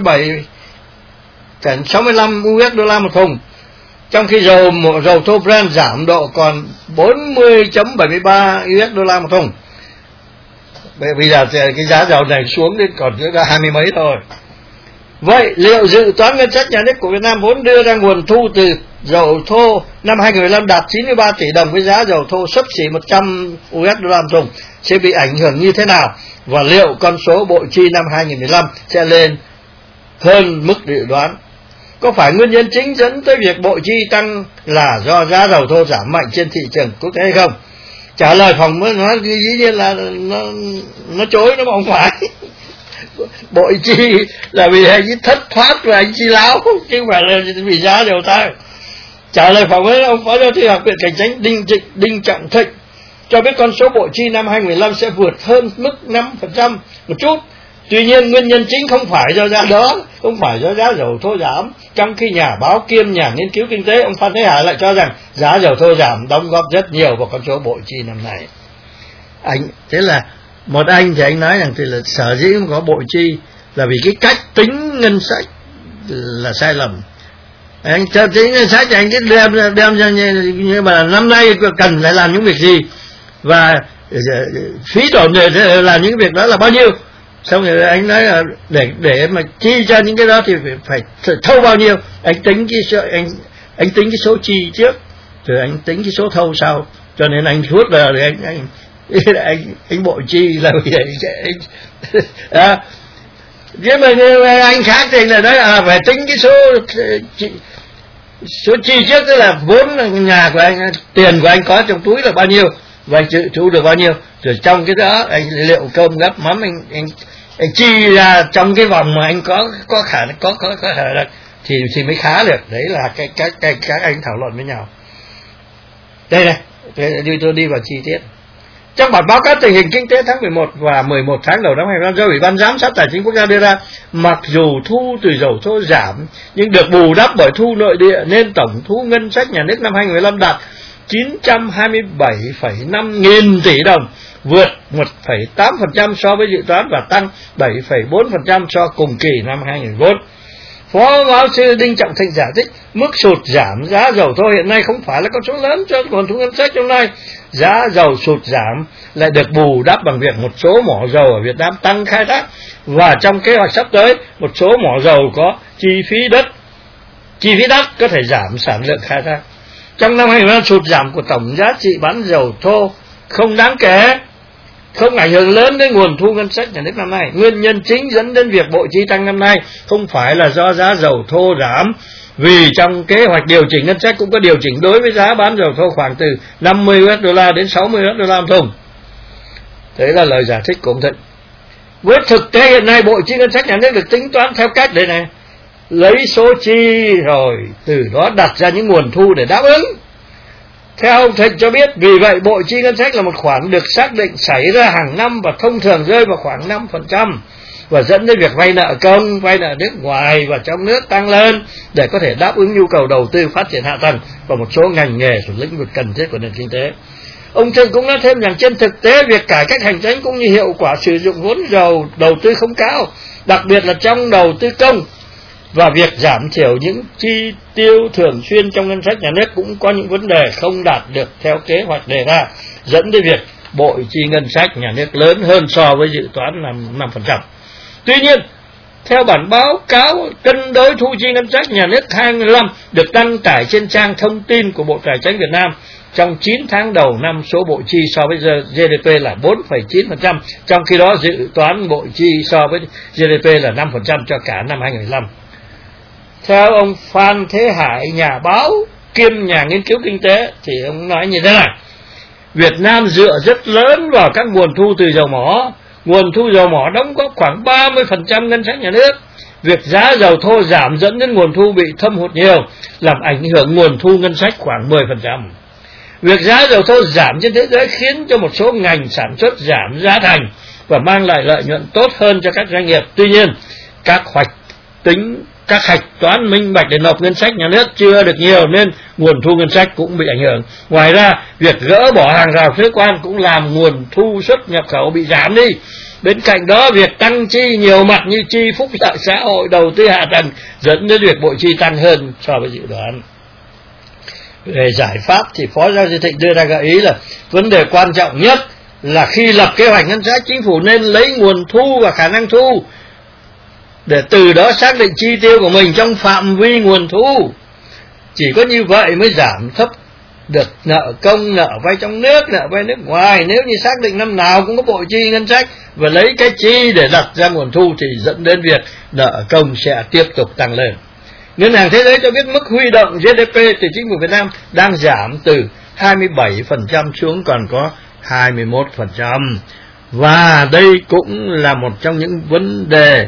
37,65 USD một thùng, trong khi dầu thô Brent giảm độ còn 40,73 USD một thùng. Bây giờ cái giá dầu này xuống đến còn ra 20 mấy thôi. Vậy liệu dự toán ngân sách nhà nước của Việt Nam vốn đưa ra nguồn thu từ dầu thô năm 2015 đạt 93 tỷ đồng với giá dầu thô xấp xỉ 100 USD một thùng sẽ bị ảnh hưởng như thế nào? Và liệu con số bội chi năm 2015 sẽ lên hơn mức dự đoán? Có phải nguyên nhân chính dẫn tới việc bội chi tăng là do giá dầu thô giảm mạnh trên thị trường quốc tế hay không? Trả lời phòng mới nói dĩ nhiên là nó chối, nó không phải. Bội chi là vì anh thất thoát và anh chi láo, chứ không phải là vì giá dầu tăng. Trả lời phỏng vấn ông Phó Giáo sư Học viện Cạnh tranh Đinh Trọng Thịnh cho biết con số bội chi năm 2015 sẽ vượt hơn mức 5% một chút. Tuy nhiên nguyên nhân chính không phải do giá đó, không phải do giá dầu thô giảm. Trong khi nhà báo kiêm nhà nghiên cứu kinh tế ông Phan Thế Hải lại cho rằng giá dầu thô giảm đóng góp rất nhiều vào con số bội chi năm nay. Thế là một anh thì anh nói rằng thì là sở dĩ không có bội chi là vì cái cách tính ngân sách là sai lầm. Anh tính ngân sách thì anh cứ đem ra, nhưng mà năm nay cần phải làm những việc gì và phí tổn để làm những việc đó là bao nhiêu. Xong rồi anh nói là để mà chi cho những cái đó thì phải thâu bao nhiêu. Anh tính cái số chi trước, rồi anh tính cái số thâu sau. Cho nên anh rút vào thì anh bội chi là vì nhưng mà anh khác thì là nói phải tính cái số chi trước, tức là vốn nhà của anh, tiền của anh có trong túi là bao nhiêu và anh thu được bao nhiêu, rồi trong cái đó anh liệu cơm gắp mắm anh chi ra trong cái vòng mà anh có khả năng có được thì mới khá được. Đấy là các anh thảo luận với nhau. Đây này, tôi đi vào chi tiết. Trong bản báo cáo tình hình kinh tế tháng 11 và 11 tháng đầu năm 2015 do Ủy ban Giám sát Tài chính Quốc gia đưa ra, mặc dù thu từ dầu thô giảm nhưng được bù đắp bởi thu nội địa, nên tổng thu ngân sách nhà nước năm 2015 đạt 927,5 nghìn tỷ đồng, vượt 1,8% so với dự toán và tăng 7,4% so cùng kỳ năm 2014. Phó giáo sư Đinh Trọng Thịnh giải thích, mức sụt giảm giá dầu thô hiện nay không phải là con số lớn cho nguồn thu ngân sách trong nay. Giá dầu sụt giảm lại được bù đắp bằng việc một số mỏ dầu ở Việt Nam tăng khai thác, và trong kế hoạch sắp tới một số mỏ dầu có chi phí đất chi phí đắt có thể giảm sản lượng khai thác. Trong năm 2015, sụt giảm của tổng giá trị bán dầu thô không đáng kể, không ảnh hưởng lớn đến nguồn thu ngân sách nhà nước năm nay. Nguyên nhân chính dẫn đến việc bộ chi tăng năm nay không phải là do giá dầu thô giảm, vì trong kế hoạch điều chỉnh ngân sách cũng có điều chỉnh đối với giá bán dầu thô khoảng từ 50 USD đến 60 USD một thùng. Đấy là lời giải thích của ông Thịnh. Với thực tế hiện nay, bộ chi ngân sách nhà nước được tính toán theo cách đây này, lấy số chi rồi từ đó đặt ra những nguồn thu để đáp ứng. Theo ông Thịnh cho biết, vì vậy bộ chi ngân sách là một khoản được xác định xảy ra hàng năm và thông thường rơi vào khoảng 5%, và dẫn đến việc vay nợ công, vay nợ nước ngoài và trong nước tăng lên để có thể đáp ứng nhu cầu đầu tư phát triển hạ tầng và một số ngành nghề thuộc lĩnh vực cần thiết của nền kinh tế. Ông Thịnh cũng nói thêm rằng trên thực tế, việc cải cách hành chính cũng như hiệu quả sử dụng vốn đầu tư không cao, đặc biệt là trong đầu tư công, và việc giảm thiểu những chi tiêu thường xuyên trong ngân sách nhà nước cũng có những vấn đề không đạt được theo kế hoạch đề ra, dẫn đến việc bộ chi ngân sách nhà nước lớn hơn so với dự toán là 5%. Tuy nhiên, theo bản báo cáo cân đối thu chi ngân sách nhà nước 2015 được đăng tải trên trang thông tin của Bộ Tài chính Việt Nam, trong 9 tháng đầu năm, số bộ chi so với GDP là 4,9%, trong khi đó dự toán bộ chi so với GDP là 5% cho cả năm 2015. Theo ông Phan Thế Hải, nhà báo kiêm nhà nghiên cứu kinh tế, thì ông nói như thế này: Việt Nam dựa rất lớn vào các nguồn thu từ dầu mỏ. Nguồn thu dầu mỏ đóng góp khoảng 30% ngân sách nhà nước. Việc giá dầu thô giảm dẫn đến nguồn thu bị thâm hụt nhiều, làm ảnh hưởng nguồn thu ngân sách khoảng 10%. Việc giá dầu thô giảm trên thế giới khiến cho một số ngành sản xuất giảm giá thành và mang lại lợi nhuận tốt hơn cho các doanh nghiệp. Tuy nhiên, các hạch toán minh bạch để nộp ngân sách nhà nước chưa được nhiều nên nguồn thu ngân sách cũng bị ảnh hưởng. Ngoài ra, việc gỡ bỏ hàng rào thuế quan cũng làm nguồn thu xuất nhập khẩu bị giảm đi. Bên cạnh đó, việc tăng chi nhiều mặt như chi phúc lợi xã hội, đầu tư hạ tầng dẫn đến việc bộ chi tăng hơn so với dự đoán. Về giải pháp thì Phó Giáo sư Thịnh đưa ra gợi ý là vấn đề quan trọng nhất là khi lập kế hoạch ngân sách, chính phủ nên lấy nguồn thu và khả năng thu để từ đó xác định chi tiêu của mình trong phạm vi nguồn thu. Chỉ có như vậy mới giảm thấp được nợ công, nợ vay trong nước, nợ vay nước ngoài. Nếu như xác định năm nào cũng có bộ chi ngân sách và lấy cái chi để đặt ra nguồn thu thì dẫn đến việc nợ công sẽ tiếp tục tăng lên. Ngân hàng Thế giới cho biết mức huy động GDP từ chính phủ Việt Nam đang giảm từ 27% xuống còn có 21%. Và đây cũng là một trong những vấn đề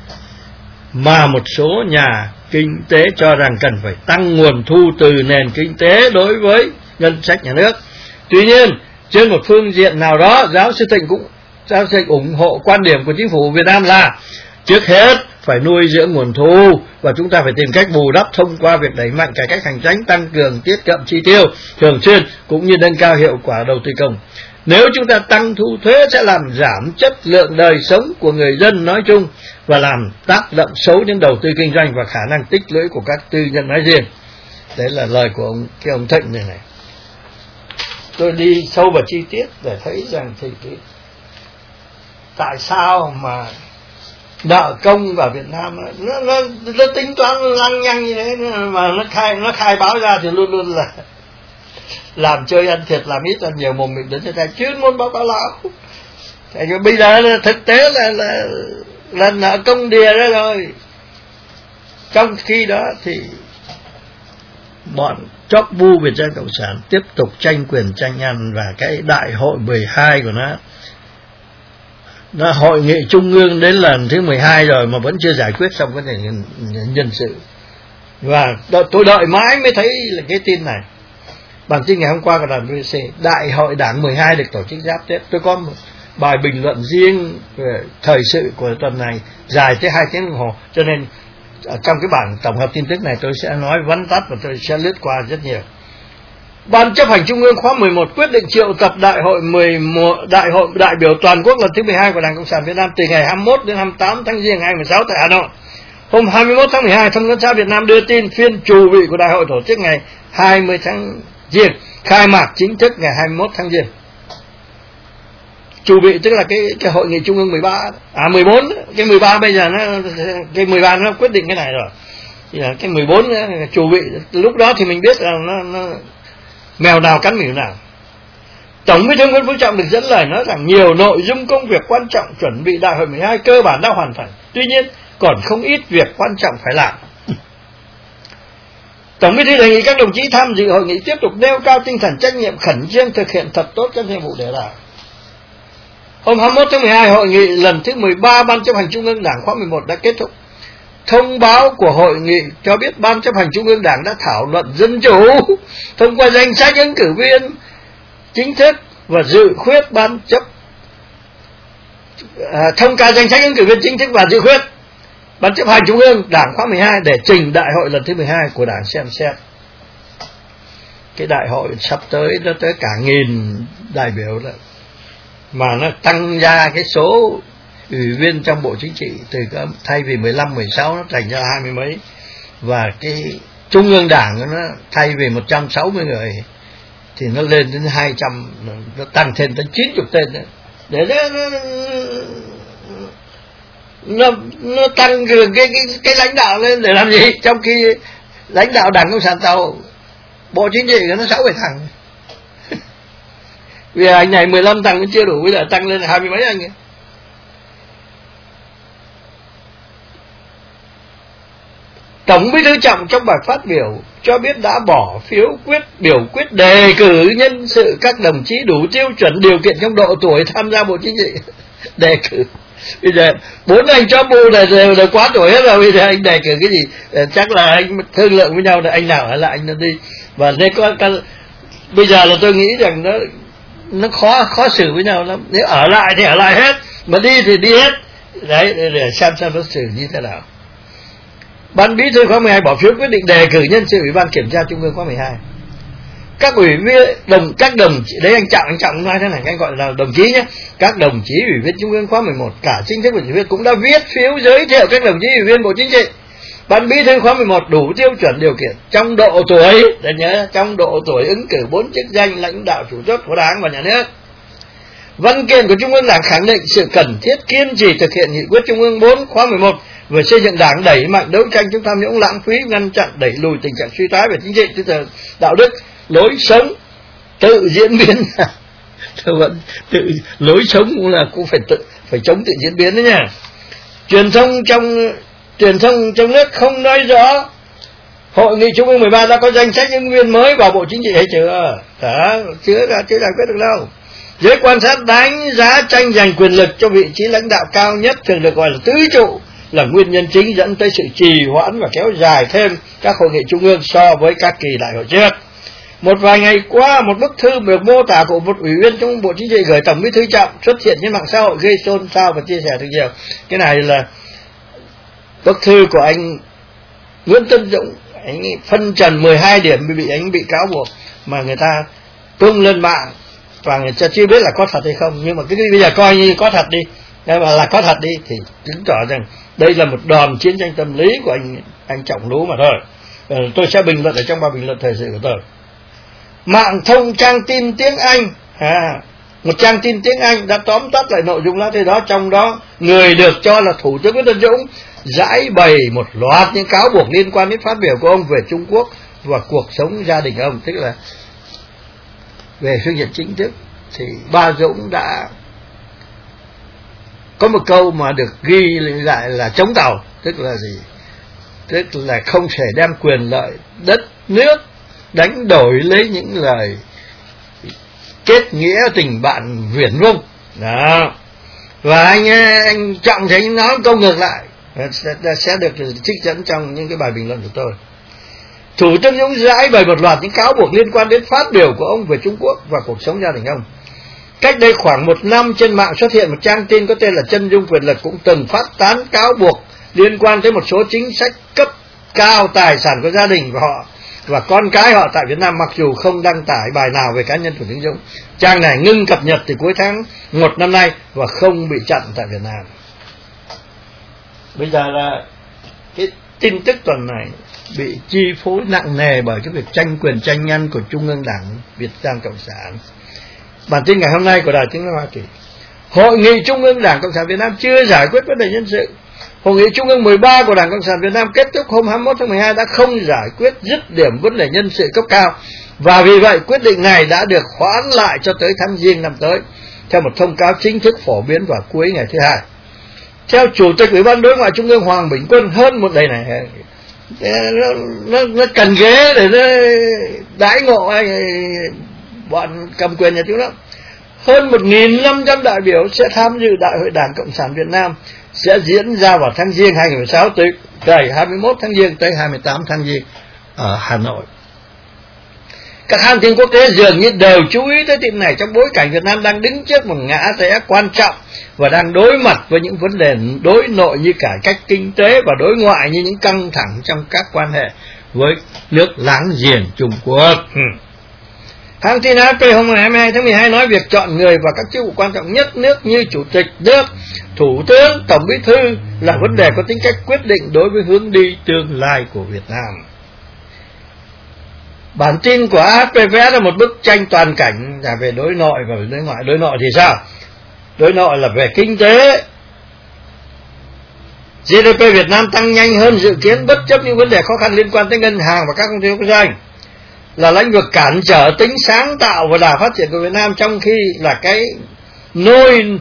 mà một số nhà kinh tế cho rằng cần phải tăng nguồn thu từ nền kinh tế đối với ngân sách nhà nước. Tuy nhiên, trên một phương diện nào đó, Giáo sư Thịnh ủng hộ quan điểm của chính phủ Việt Nam là trước hết phải nuôi dưỡng nguồn thu và chúng ta phải tìm cách bù đắp thông qua việc đẩy mạnh cải cách hành chính, tăng cường tiết kiệm chi tiêu thường xuyên cũng như nâng cao hiệu quả đầu tư công. Nếu chúng ta tăng thu thuế sẽ làm giảm chất lượng đời sống của người dân nói chung và làm tác động xấu đến đầu tư kinh doanh và khả năng tích lũy của các tư nhân nói riêng. Đấy là lời của ông Thịnh này. Tôi đi sâu vào chi tiết để thấy rằng thì tại sao mà nợ công vào Việt Nam nó tính toán lăng nhăng như thế, mà nó khai báo ra thì luôn luôn là làm chơi ăn thiệt, làm ít ăn nhiều, mồm miệng đến thế này chuyên môn báo cáo lão. Bây giờ thực tế là nợ công đìa ra rồi. Trong khi đó thì bọn chóp bu Việt Nam Cộng sản tiếp tục tranh quyền tranh ăn, và cái đại hội 12 của nó hội nghị trung ương đến lần thứ 12 rồi mà vẫn chưa giải quyết xong vấn đề nhân sự. Và tôi đợi mãi mới thấy là cái tin này. Bản tin ngày hôm qua của đài BBC, Đại hội Đảng 12 được tổ chức giáp Tết. Tôi có một bài bình luận riêng về thời sự của tuần này dài tới 2 tiếng đồng hồ, cho nên trong cái bản tổng hợp tin tức này tôi sẽ nói vắn tắt và tôi sẽ lướt qua rất nhiều. Ban chấp hành Trung ương khóa 11 quyết định triệu tập đại hội đại biểu toàn quốc lần thứ 12 của Đảng Cộng sản Việt Nam từ ngày 21 đến 28 tháng Giêng 2016 tại Hà Nội. Hôm 21 tháng 12, Thông tấn xã Việt Nam đưa tin phiên chủ bị của đại hội tổ chức ngày 20 tháng Giêng, khai mạc chính thức ngày 21 tháng Giêng. Chủ bị tức là cái hội nghị Trung ương 14, cái 13 bây giờ cái 13 nó quyết định cái này rồi. cái 14 chủ vị, lúc đó thì mình biết là nó mèo nào cắn mèo nào. Tổng Bí thư Nguyễn Phú Trọng được dẫn lời nói rằng nhiều nội dung công việc quan trọng chuẩn bị đại hội 12 cơ bản đã hoàn thành, tuy nhiên còn không ít việc quan trọng phải làm. Tổng Bí thư đề nghị các đồng chí tham dự hội nghị tiếp tục nêu cao tinh thần trách nhiệm, khẩn trương thực hiện thật tốt các nhiệm vụ đề ra. Hôm 21 tháng 12, hội nghị lần thứ 13 Ban chấp hành Trung ương Đảng khóa 11 đã kết thúc. Thông báo của hội nghị cho biết Ban chấp hành Trung ương Đảng đã thảo luận dân chủ, thông qua danh sách ứng cử viên chính thức và dự khuyết thông qua danh sách ứng cử viên chính thức và dự khuyết Ban chấp hành Trung ương Đảng khóa 12 để trình đại hội lần thứ 12 của Đảng xem xét. Cái đại hội sắp tới nó tới cả 1000 đại biểu đó, mà nó tăng ra cái số ủy viên trong Bộ Chính trị từ thay vì 15, 16 nó thành ra 20 mấy, và cái Trung ương Đảng nó thay vì 160 người thì nó lên đến 200, nó tăng thêm đến 90 tên nữa. Để nó tăng cường cái lãnh đạo lên để làm gì, trong khi lãnh đạo Đảng Cộng sản Tàu, Bộ Chính trị nó 6-7 thằng. Vì anh này 15 thằng cũng chưa đủ, bây giờ tăng lên 20 mấy anh ấy. Tổng Bí thư Trọng trong bài phát biểu cho biết đã bỏ phiếu biểu quyết đề cử nhân sự các đồng chí đủ tiêu chuẩn điều kiện trong độ tuổi tham gia Bộ Chính trị. Đề cử. Bây giờ 4 anh cho bu này đều quá tuổi hết rồi, bây giờ anh đề cử cái gì? Chắc là anh thương lượng với nhau là anh nào ở lại anh nó đi. Và đây bây giờ là tôi nghĩ rằng nó khó xử với nhau lắm. Nếu ở lại thì ở lại hết, mà đi thì đi hết. Đấy, để xem nó xử như thế nào. Ban Bí thư khóa 12 bỏ phiếu quyết định đề cử nhân sự Ủy ban Kiểm tra Trung ương khóa 12. Các ủy viên các đồng chí, đấy anh Trọng nói thế này, anh gọi là đồng chí nhé. Các đồng chí ủy viên Trung ương khóa 11 cả chính thức và dự khuyết cũng đã viết phiếu giới thiệu các đồng chí ủy viên Bộ Chính trị. Ban Bí thư khóa 11 đủ tiêu chuẩn điều kiện trong độ tuổi, để nhớ, trong độ tuổi ứng cử 4 chức danh lãnh đạo chủ chốt của Đảng và Nhà nước. Văn kiện của Trung ương Đảng khẳng định sự cần thiết kiên trì thực hiện nghị quyết Trung ương 4 khóa 11 về xây dựng Đảng, đẩy mạnh đấu tranh chống tham nhũng lãng phí, ngăn chặn đẩy lùi tình trạng suy thoái về chính trị, tư tưởng, đạo đức, lối sống tự diễn biến. Lối sống cũng phải chống tự diễn biến đấy nha. Truyền thông trong nước không nói rõ hội nghị Trung ương 13 đã có danh sách ứng viên mới vào Bộ Chính trị hay chưa? Đó, chưa giải quyết được đâu. Giới quan sát đánh giá tranh giành quyền lực cho vị trí lãnh đạo cao nhất thường được gọi là tứ trụ là nguyên nhân chính dẫn tới sự trì hoãn và kéo dài thêm các hội nghị trung ương so với các kỳ đại hội trước. Một vài ngày qua, một bức thư được mô tả của một ủy viên trong Bộ Chính trị gửi Tổng Bí thư Trọng xuất hiện trên mạng xã hội gây xôn xao và chia sẻ rất nhiều. Cái này là bức thư của anh Nguyễn Tân Dũng, anh phân trần 12 điểm anh bị cáo buộc mà người ta tung lên mạng và người ta chưa biết là có thật hay không, nhưng mà cái bây giờ coi như có thật đi, nhưng mà là có thật đi thì chứng tỏ rằng đây là một đòn chiến tranh tâm lý của anh Trọng Lú mà thôi. Tôi sẽ bình luận ở trong bài bình luận thời sự của tôi. Mạng thông trang tin tiếng Anh, một trang tin tiếng Anh đã tóm tắt lại nội dung lá thư đó, trong đó người được cho là Thủ tướng Nguyễn Tân Dũng giải bày một loạt những cáo buộc liên quan đến phát biểu của ông về Trung Quốc và cuộc sống gia đình ông, tức là về phương diện chính thức thì ba Dũng đã có một câu mà được ghi lại là chống Tàu, tức là gì? Tức là không thể đem quyền lợi đất nước đánh đổi lấy những lời kết nghĩa tình bạn viển vông đó. Và anh Trọng thì anh nói câu ngược lại sẽ được trích dẫn trong những cái bài bình luận của tôi. Thủ tướng Dũng giải bày một loạt những cáo buộc liên quan đến phát biểu của ông về Trung Quốc và cuộc sống gia đình ông. Cách đây khoảng 1 năm trên mạng xuất hiện một trang tin có tên là Chân Dung Quyền Lực cũng từng phát tán cáo buộc liên quan tới một số chính sách cấp cao tài sản của gia đình của họ và con cái họ tại Việt Nam, mặc dù không đăng tải bài nào về cá nhân Thủ tướng Dũng. Trang này ngưng cập nhật từ cuối tháng 1 năm nay và không bị chặn tại Việt Nam. Bây giờ là cái tin tức tuần này bị chi phối nặng nề bởi cái việc tranh quyền tranh nhân của Trung ương Đảng Việt Nam Cộng sản. Bản tin ngày hôm nay của Đài Tiếng nói Hoa Kỳ: Hội nghị Trung ương Đảng Cộng sản Việt Nam chưa giải quyết vấn đề nhân sự. Hội nghị Trung ương 13 của Đảng Cộng sản Việt Nam kết thúc hôm 21 tháng 12 đã không giải quyết dứt điểm vấn đề nhân sự cấp cao, và vì vậy quyết định này đã được hoãn lại cho tới tháng Giêng năm tới, theo một thông cáo chính thức phổ biến vào cuối ngày thứ Hai. Theo Chủ tịch Ủy ban Đối ngoại Trung ương Hoàng Bình Quân, hơn một đây này nó cần ghế để nó đãi ngộ bọn cầm quyền nhà chúng đó. Hơn 1.500 đại biểu sẽ tham dự Đại hội Đảng Cộng sản Việt Nam sẽ diễn ra vào tháng Giêng 2016 tới ngày 21 tháng Giêng tới 28 tháng Giêng ở Hà Nội. Các hãng tin quốc tế dường như đều chú ý tới tin này trong bối cảnh Việt Nam đang đứng trước một ngã rẽ quan trọng và đang đối mặt với những vấn đề đối nội như cải cách kinh tế và đối ngoại như những căng thẳng trong các quan hệ với nước láng giềng Trung Quốc. Hãng tin AFP hôm 22 tháng 12 nói việc chọn người vào các chức vụ quan trọng nhất nước như Chủ tịch nước, Thủ tướng, Tổng Bí thư là vấn đề có tính cách quyết định đối với hướng đi tương lai của Việt Nam. Bản tin của AFP vẽ ra một bức tranh toàn cảnh về đối nội và đối ngoại. Đối nội thì sao? Đối nội là về kinh tế. GDP Việt Nam tăng nhanh hơn dự kiến bất chấp những vấn đề khó khăn liên quan tới ngân hàng và các công ty quốc doanh, là lĩnh vực cản trở tính sáng tạo và đà phát triển của Việt Nam, trong khi là cái nôi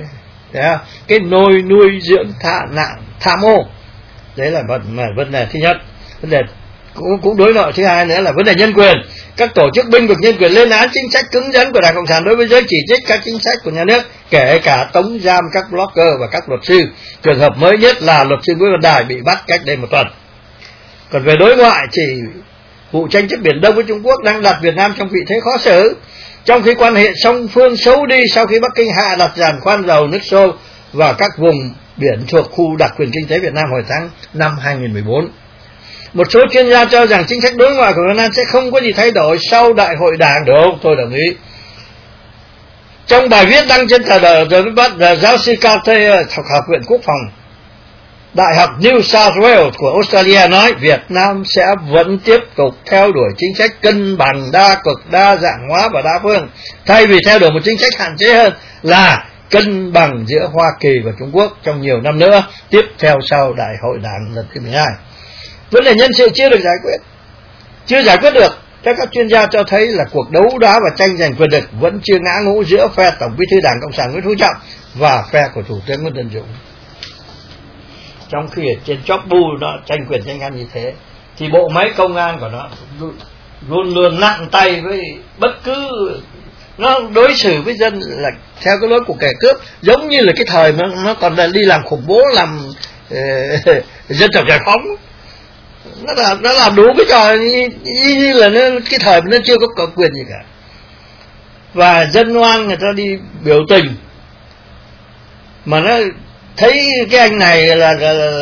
nuôi dưỡng tham ô. Đấy là vấn đề thứ nhất. Vấn đề cũng đối nội thứ hai nữa là vấn đề nhân quyền. Các tổ chức binh vực nhân quyền lên án chính sách cứng rắn của Đảng Cộng sản đối với giới, chỉ trích các chính sách của nhà nước, kể cả tống giam các blogger và các luật sư. Trường hợp mới nhất là luật sư Nguyễn Văn Đài bị bắt cách đây một tuần. Còn về đối ngoại thì vụ tranh chấp Biển Đông với Trung Quốc đang đặt Việt Nam trong vị thế khó xử, trong khi quan hệ song phương xấu đi sau khi Bắc Kinh hạ đặt giàn khoan dầu nước sôi vào các vùng biển thuộc khu đặc quyền kinh tế Việt Nam hồi tháng 5 2014. Một số chuyên gia cho rằng chính sách đối ngoại của Việt Nam sẽ không có gì thay đổi sau Đại hội Đảng. Đúng, tôi đồng ý. Trong bài viết đăng trên tờ The Bắt, giáo sư Carter thuộc Học viện Quốc phòng Đại học New South Wales của Australia nói Việt Nam sẽ vẫn tiếp tục theo đuổi chính sách cân bằng, đa cực, đa dạng hóa và đa phương, thay vì theo đuổi một chính sách hạn chế hơn là cân bằng giữa Hoa Kỳ và Trung Quốc trong nhiều năm nữa tiếp theo sau Đại hội Đảng lần thứ 12. Vấn đề nhân sự chưa giải quyết được. Các chuyên gia cho thấy là cuộc đấu đá và tranh giành quyền lực vẫn chưa ngã ngũ giữa phe Tổng Bí thư Đảng Cộng sản Nguyễn Phú Trọng và phe của Thủ tướng Nguyễn Tấn Dũng. Trong khi ở trên Chóp-bu nó tranh quyền tranh ăn như thế, thì bộ máy công an của nó luôn luôn nặng tay với bất cứ, nó đối xử với dân là theo cái lối của kẻ cướp, giống như là cái thời mà nó còn đi làm khủng bố, làm dân tộc giải phóng. Nó làm đủ cái trò như là cái thời mà nó chưa có quyền gì cả. Và dân oan người ta đi biểu tình mà nó thấy cái anh này là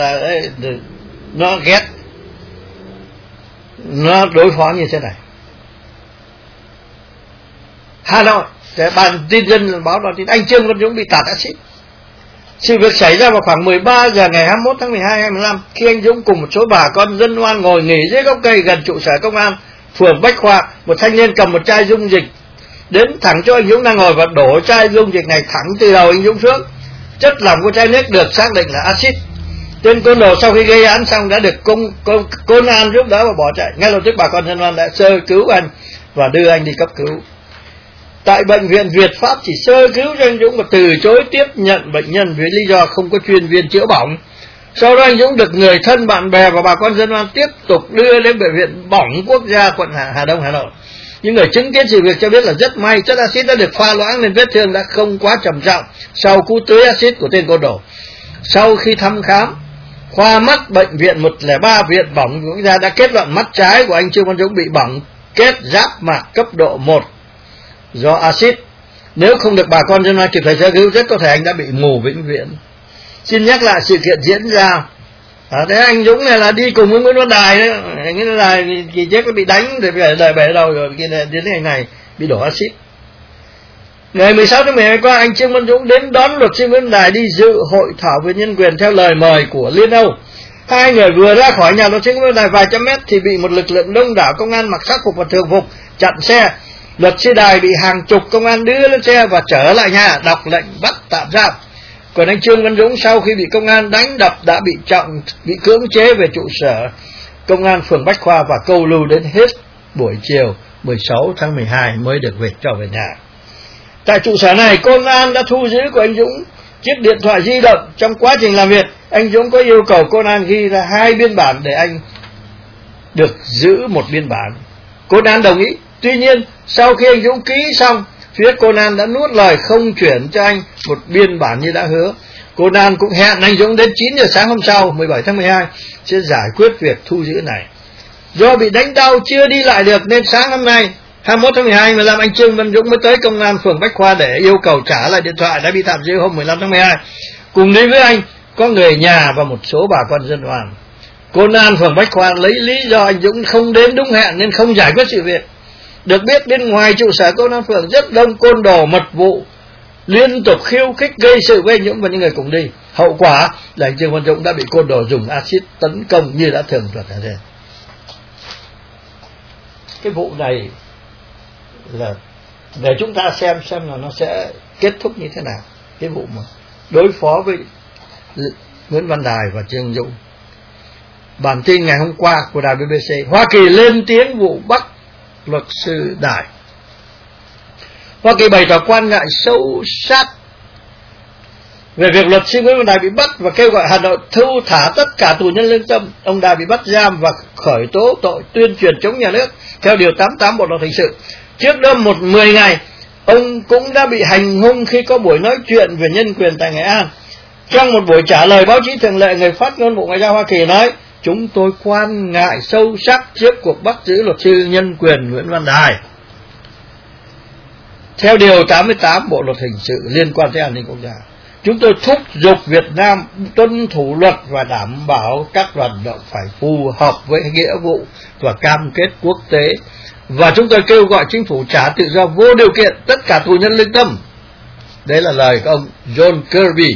nó ghét, nó đối phó như thế này. Hà Nội, bản tin dân báo tin anh Trương Văn Dũng bị tạt axit. Sự việc xảy ra vào khoảng 13 giờ ngày 21 tháng 12 2015 khi anh Dũng cùng một số bà con dân oan ngồi nghỉ dưới gốc cây gần trụ sở công an phường Bách Khoa. Một thanh niên cầm một chai dung dịch đến thẳng cho anh Dũng đang ngồi và đổ chai dung dịch này thẳng từ đầu anh Dũng xuống. Chất lỏng của chai nước được xác định là axit. Tên côn đồ sau khi gây án xong đã được công an giúp đỡ và bỏ chạy. Ngay lập tức bà con dân oan đã sơ cứu anh và đưa anh đi cấp cứu. Tại bệnh viện Việt Pháp chỉ sơ cứu cho anh Dũng và từ chối tiếp nhận bệnh nhân với lý do không có chuyên viên chữa bỏng. Sau đó anh Dũng được người thân, bạn bè và bà con dân oan tiếp tục đưa đến bệnh viện Bỏng Quốc gia quận Hà Đông, Hà Nội. Những người chứng kiến sự việc cho biết là rất may chất axit đã được pha loãng nên vết thương đã không quá trầm trọng sau cú tưới axit của tên côn đồ. Sau khi thăm khám, khoa mắt bệnh viện 103 Viện Bỏng Quốc gia đã kết luận mắt trái của anh Trương Văn Dũng bị bỏng kết giáp mạc cấp độ 1 do axit. Nếu không được bà con dân oan kịp thời sơ cứu, rất có thể anh đã bị mù vĩnh viễn. Xin nhắc lại sự kiện diễn ra. Thế anh Dũng này là đi cùng với Nguyễn Văn Đài đấy. Nguyễn Văn Đài thì chết bị đánh rồi phải đời bể đầu rồi, đến ngày này bị đổ axit. Ngày 16 tháng 12 qua, anh Trương Văn Dũng đến đón luật sư Nguyễn Văn Đài đi dự hội thảo về nhân quyền theo lời mời của Liên Âu. Hai người vừa ra khỏi nhà luật sư Nguyễn Văn Đài vài trăm mét thì bị một lực lượng đông đảo công an mặc sắc phục và thường phục chặn xe. Luật sư Đài bị hàng chục công an đưa lên xe và trở lại nhà đọc lệnh bắt tạm giam. Còn anh Trương Văn Dũng sau khi bị công an đánh đập đã bị cưỡng chế về trụ sở công an phường Bách Khoa và câu lưu đến hết buổi chiều 16 tháng 12 mới được cho về nhà. Tại trụ sở này, công an đã thu giữ của anh Dũng chiếc điện thoại di động. Trong quá trình làm việc, anh Dũng có yêu cầu công an ghi ra 2 biên bản để anh được giữ 1 biên bản. Công an đồng ý. Tuy nhiên, sau khi anh Dũng ký xong, phía công an đã nuốt lời không chuyển cho anh 1 biên bản như đã hứa. Công an cũng hẹn anh Dũng đến 9 giờ sáng hôm sau, 17 tháng 12, sẽ giải quyết việc thu giữ này. Do bị đánh đau chưa đi lại được nên sáng hôm nay, 21 tháng 12, mà làm anh Trương Văn Dũng mới tới công an phường Bách Khoa để yêu cầu trả lại điện thoại đã bị tạm giữ hôm 15 tháng 12. Cùng đi với anh có người nhà và một số bà con dân đoàn. Công an phường Bách Khoa lấy lý do anh Dũng không đến đúng hẹn nên không giải quyết sự việc. Được biết bên ngoài trụ sở công an phường rất đông côn đồ mật vụ liên tục khiêu khích gây sự với anh Dũng và những người cùng đi. Hậu quả là anh Trương Văn Dũng đã bị côn đồ dùng axit tấn công như đã thường thuật ở đây. Cái vụ này là để chúng ta xem là nó sẽ kết thúc như thế nào, cái vụ mà đối phó với Nguyễn Văn Đài và Trương Dũng. Bản tin ngày hôm qua của đài BBC, Hoa Kỳ lên tiếng vụ bắt luật sư Đài. Hoa Kỳ bày tỏ quan ngại sâu sắc về việc luật sư Nguyễn Văn Đài bị bắt và kêu gọi Hà Nội thu thả tất cả tù nhân lương tâm. Ông Đài bị bắt giam và khởi tố tội tuyên truyền chống nhà nước theo điều 88 Bộ luật hình sự. Trước đó 10 ngày, ông cũng đã bị hành hung khi có buổi nói chuyện về nhân quyền tại Nghệ An. Trong một buổi trả lời báo chí thường lệ, người phát ngôn Bộ Ngoại giao Hoa Kỳ nói: "Chúng tôi quan ngại sâu sắc trước cuộc bắt giữ luật sư nhân quyền Nguyễn Văn Đài theo điều 88 Bộ luật hình sự liên quan tới an ninh quốc gia. Chúng tôi thúc giục Việt Nam tuân thủ luật và đảm bảo các hoạt động phải phù hợp với nghĩa vụ và cam kết quốc tế. Và chúng tôi kêu gọi chính phủ trả tự do vô điều kiện tất cả tù nhân lương tâm." Đấy là lời của ông John Kirby.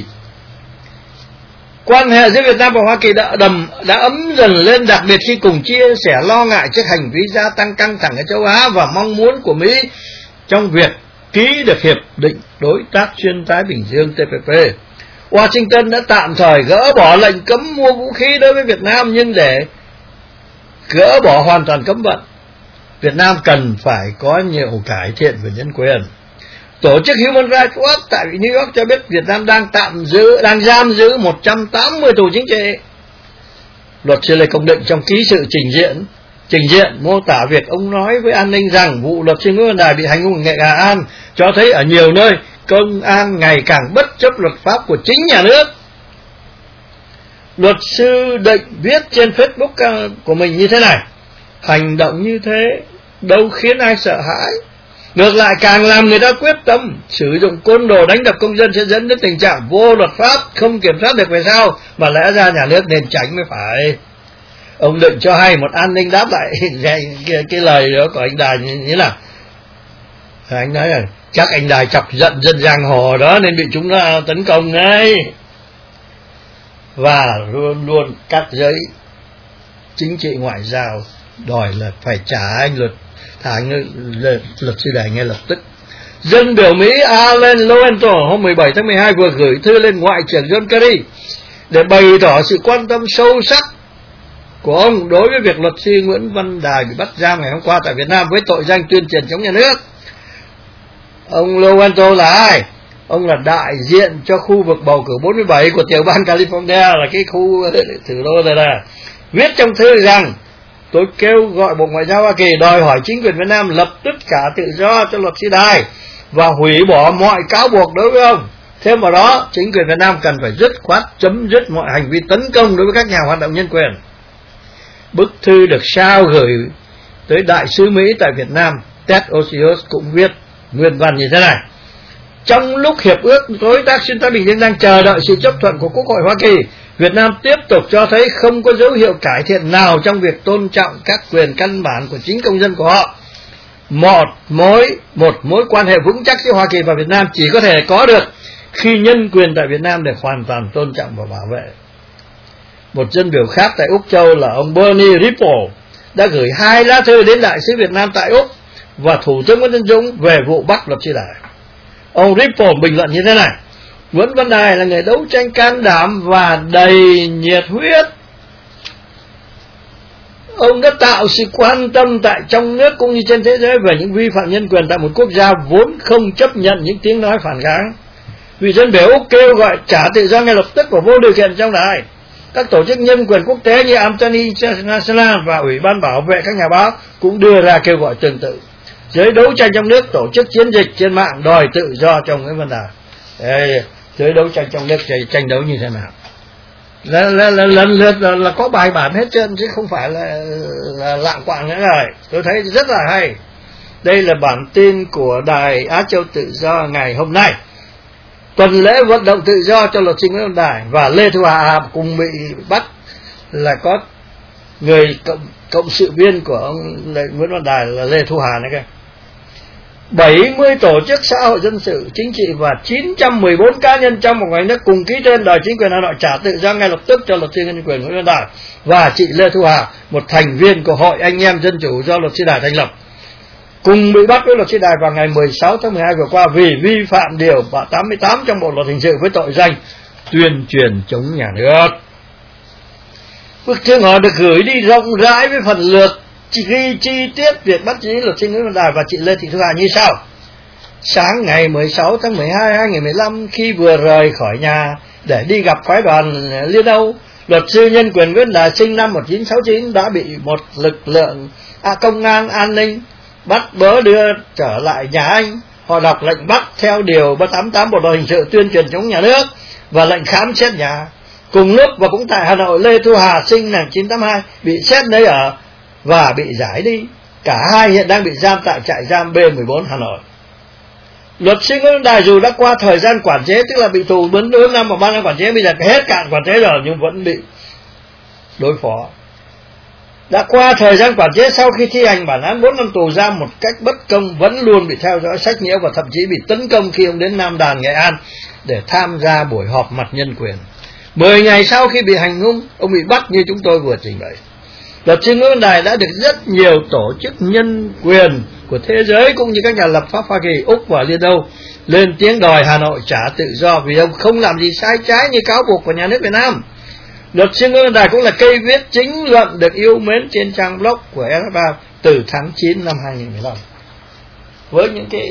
Quan hệ giữa Việt Nam và Hoa Kỳ đã ấm dần lên, đặc biệt khi cùng chia sẻ lo ngại trước hành vi gia tăng căng thẳng ở châu Á và mong muốn của Mỹ trong việc ký được Hiệp định Đối tác Xuyên Thái Bình Dương TPP. Washington đã tạm thời gỡ bỏ lệnh cấm mua vũ khí đối với Việt Nam, nhưng để gỡ bỏ hoàn toàn cấm vận, Việt Nam cần phải có nhiều cải thiện về nhân quyền. Tổ chức Human Rights Watch tại New York cho biết Việt Nam đang giam giữ 180 tù chính trị. Luật sư Lê Công Định trong ký sự trình diện mô tả việc ông nói với An ninh rằng vụ luật sư Nguyễn Văn Đài bị hành hung ở Nghệ An cho thấy ở nhiều nơi công an ngày càng bất chấp luật pháp của chính nhà nước. Luật sư Định viết trên Facebook của mình như thế này: "Hành động như thế đâu khiến ai sợ hãi, ngược lại càng làm người ta quyết tâm. Sử dụng côn đồ đánh đập công dân sẽ dẫn đến tình trạng vô luật pháp, không kiểm soát được về sau, mà lẽ ra nhà nước nên tránh mới phải." Ông Định cho hay một an ninh đáp lại cái lời đó của anh Đài như thế nào. Anh nói là chắc anh Đài chọc giận dân giang hồ đó nên bị chúng nó tấn công ngay. Và luôn luôn các giới chính trị ngoại giao đòi là phải trả anh luật sư Đài ngay lập tức. Dân biểu Mỹ Alan Lowenthal hôm 17 tháng 12 vừa gửi thư lên Ngoại trưởng John Kerry để bày tỏ sự quan tâm sâu sắc của ông đối với việc luật sư Nguyễn Văn Đài bị bắt giam ngày hôm qua tại Việt Nam với tội danh tuyên truyền chống nhà nước. Ông Lowenthal là ai? Ông là đại diện cho khu vực bầu cử 47 của tiểu bang California, là cái khu thủ đô này là. Viết trong thư rằng: "Tôi kêu gọi Bộ Ngoại giao Hoa Kỳ đòi hỏi chính quyền Việt Nam lập tức trả tự do cho luật sư Đài và hủy bỏ mọi cáo buộc đối với ông. Thêm vào đó, chính quyền Việt Nam cần phải dứt khoát chấm dứt mọi hành vi tấn công đối với các nhà hoạt động nhân quyền." Bức thư được sao gửi tới đại sứ Mỹ tại Việt Nam Ted Osius cũng viết nguyên văn như thế này: "Trong lúc Hiệp ước Đối tác Xuyên Thái Bình Dương đang chờ đợi sự chấp thuận của Quốc hội Hoa Kỳ, Việt Nam tiếp tục cho thấy không có dấu hiệu cải thiện nào trong việc tôn trọng các quyền căn bản của chính công dân của họ. Một mối quan hệ vững chắc giữa Hoa Kỳ và Việt Nam chỉ có thể có được khi nhân quyền tại Việt Nam được hoàn toàn tôn trọng và bảo vệ." Một dân biểu khác tại Úc Châu là ông Bernie Ripple đã gửi 2 lá thư đến đại sứ Việt Nam tại Úc và Thủ tướng Nguyễn Tấn Dũng về vụ bắt luật sư Đài. Ông Ripple bình luận như thế này: Nguyễn Văn Đài là người đấu tranh can đảm và đầy nhiệt huyết. Ông đã tạo sự quan tâm tại trong nước cũng như trên thế giới về những vi phạm nhân quyền tại một quốc gia vốn không chấp nhận những tiếng nói phản kháng. Vị dân biểu Úc kêu gọi trả tự do ngay lập tức và vô điều kiện trong đài. Các tổ chức nhân quyền quốc tế như Amnesty International và Ủy ban bảo vệ các nhà báo cũng đưa ra kêu gọi tương tự. Giới đấu tranh trong nước tổ chức chiến dịch trên mạng đòi tự do cho Nguyễn Văn Đài. Đây, giới đấu tranh trong nước tranh đấu như thế nào? Lần lượt là có bài bản hết trơn chứ không phải là lạng quạng nữa rồi. Tôi thấy rất là hay. Đây là bản tin của Đài Á Châu Tự Do ngày hôm nay. Tuần lễ vận động tự do cho luật sư Nguyễn Văn Đài và Lê Thu Hà cùng bị bắt là có người cộng sự viên của ông Nguyễn Văn Đài là Lê Thu Hà này kìa. 70 tổ chức xã hội dân sự chính trị và 914 cá nhân trong và ngoài nước cùng ký tên đòi chính quyền Hà Nội trả tự do ngay lập tức cho luật sư nhân quyền Nguyễn Văn Đài và chị Lê Thu Hà, một thành viên của Hội Anh em Dân chủ do luật sư Đài thành lập, cùng bị bắt với luật sư Đài vào ngày 16 tháng 12 vừa qua vì vi phạm điều 88 trong Bộ luật hình sự với tội danh tuyên truyền chống nhà nước. Bức thư họ được gửi đi rộng rãi với phần lược ghi chi tiết việc bắt giữ luật sư Nguyễn Văn Đài và chị Lê Thị Thu Hà như sau. Sáng ngày 16 tháng 12 2015, khi vừa rời khỏi nhà để đi gặp phái đoàn Liên Âu, luật sư nhân quyền Nguyễn Đài sinh năm 1969 đã bị một lực lượng công an an ninh bắt bớ đưa trở lại nhà anh. Họ đọc lệnh bắt theo điều 388 Bộ luật hình sự tuyên truyền chống nhà nước và lệnh khám xét nhà. Cùng lúc và cũng tại Hà Nội, Lê Thu Hà sinh năm 1982 bị xét nơi ở và bị giải đi. Cả hai hiện đang bị giam tại trại giam B14 Hà Nội. Luật sư Nguyễn Văn Đài dù đã qua thời gian quản chế, tức là bị tù 4 năm và 3 năm quản chế, bây giờ hết cạn quản chế rồi nhưng vẫn bị đối phó. Đã qua thời gian quản chế, sau khi thi hành bản án 4 năm tù giam một cách bất công, vẫn luôn bị theo dõi sách nhiễu và thậm chí bị tấn công khi ông đến Nam Đàn, Nghệ An để tham gia buổi họp mặt nhân quyền. 10 ngày sau khi bị hành hung, ông bị bắt như chúng tôi vừa trình bày. Luật sư Nguyễn Văn Đài đã được rất nhiều tổ chức nhân quyền của thế giới cũng như các nhà lập pháp Hoa Kỳ, Úc và Liên Âu lên tiếng đòi Hà Nội trả tự do vì ông không làm gì sai trái như cáo buộc của nhà nước Việt Nam. Luật sư Nguyễn Văn Đài cũng là cây viết chính luận được yêu mến trên trang blog của RFA từ tháng 9 năm 2015. Với những cái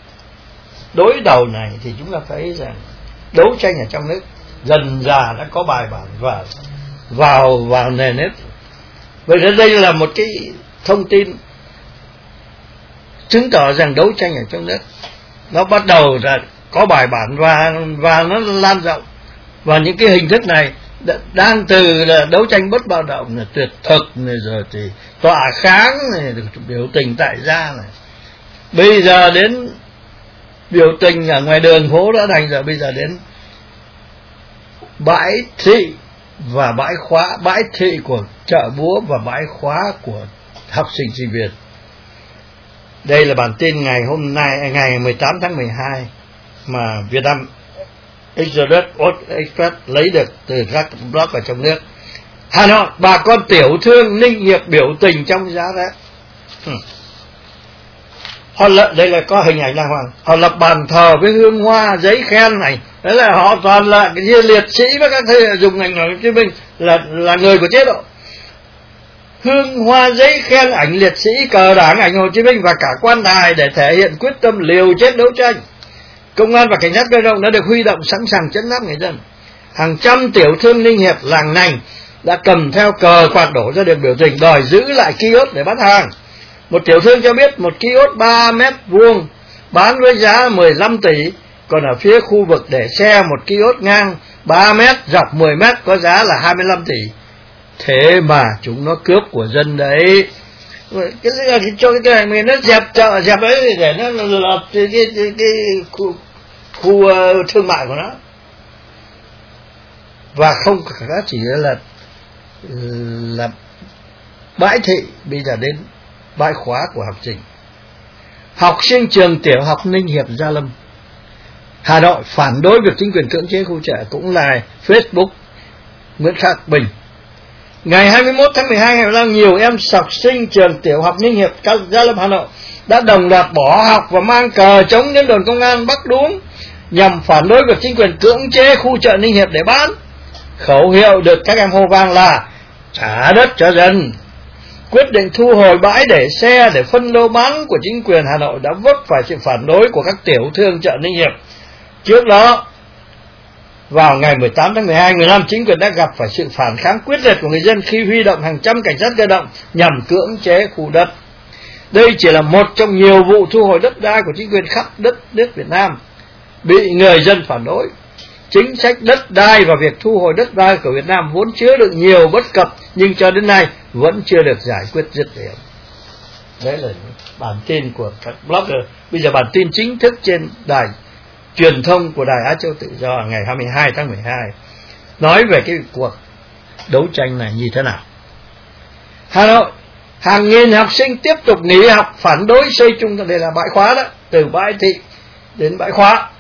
đối đầu này thì chúng ta thấy rằng đấu tranh ở trong nước dần dà đã có bài bản và vào nền nếp. Vậy nên đây là một cái thông tin chứng tỏ rằng đấu tranh ở trong nước nó bắt đầu là có bài bản và nó lan rộng, và những cái hình thức này đang từ là đấu tranh bất bạo động này, tuyệt thực này, rồi thì tọa kháng này, biểu tình tại gia này, bây giờ đến biểu tình ở ngoài đường phố đã thành rồi, bây giờ đến bãi thị và bãi khóa, bãi thị của chợ búa và bãi khóa của học sinh sinh viên. Đây là bản tin ngày hôm nay, ngày 18 tháng 12 mà Vietnam Express lấy được từ các blog ở trong nước. Hà Nội, bà con tiểu thương Ninh Hiệp biểu tình trong giá rét. Đây là có hình ảnh đàng hoàng. Họ lập bàn thờ với hương hoa, giấy khen này. Đấy là họ toàn là như liệt sĩ và các thầy dùng ảnh Hồ Chí Minh là người của chế độ. Hương hoa, giấy khen, ảnh liệt sĩ, cờ đảng, ảnh Hồ Chí Minh và cả quan đài để thể hiện quyết tâm liều chết đấu tranh. Công an và cảnh sát cơ động đã được huy động sẵn sàng trấn áp người dân. Hàng trăm tiểu thương Ninh Hiệp, làng Nành đã cầm theo cờ quạt đổ ra đường biểu tình đòi giữ lại kiosk để bán hàng. Một tiểu thương cho biết một kiosk 3 mét vuông bán với giá 15 tỷ, còn ở phía khu vực để xe một kiosk ngang 3 mét dọc 10 mét có giá là 25 tỷ. Thế mà chúng nó cướp của dân đấy. Cho cái này mình nó dẹp chợ, dẹp đấy để nó lọt cái khu thương mại của nó. Và không chỉ là bãi thị, bây giờ đến bãi khóa của học sinh. Học sinh trường tiểu học Ninh Hiệp, Gia Lâm, Hà Nội phản đối việc chính quyền cưỡng chế khu chợ, cũng là Facebook Nguyễn Khắc Bình. Ngày 21 tháng 12 2015, nhiều em học sinh trường tiểu học Ninh Hiệp, Gia Lâm, Hà Nội đã đồng loạt bỏ học và mang cờ chống đến đồn công an Bắc Đuống nhằm phản đối việc chính quyền cưỡng chế khu chợ Ninh Hiệp để bán. Khẩu hiệu được các em hô vang là trả đất cho dân. Quyết định thu hồi bãi để xe để phân lô bán của chính quyền Hà Nội đã vấp phải sự phản đối của các tiểu thương chợ Ninh Hiệp. Trước đó, vào ngày 18 tháng 12, người Nam chính quyền đã gặp phải sự phản kháng quyết liệt của người dân khi huy động hàng trăm cảnh sát cơ động nhằm cưỡng chế khu đất. Đây chỉ là một trong nhiều vụ thu hồi đất đai của chính quyền khắp đất nước Việt Nam bị người dân phản đối. Chính sách đất đai và việc thu hồi đất đai của Việt Nam vốn chứa đựng nhiều bất cập nhưng cho đến nay vẫn chưa được giải quyết dứt điểm. Đấy là bản tin của các blogger. Bây giờ bản tin chính thức trên đài truyền thông của Đài Á Châu Tự Do ngày 22 tháng 12 nói về cái cuộc đấu tranh này như thế nào. Hà Nội, hàng nghìn học sinh tiếp tục nghỉ học phản đối xây trung tâm, đây là bãi khóa đó, từ bãi thị đến bãi khóa,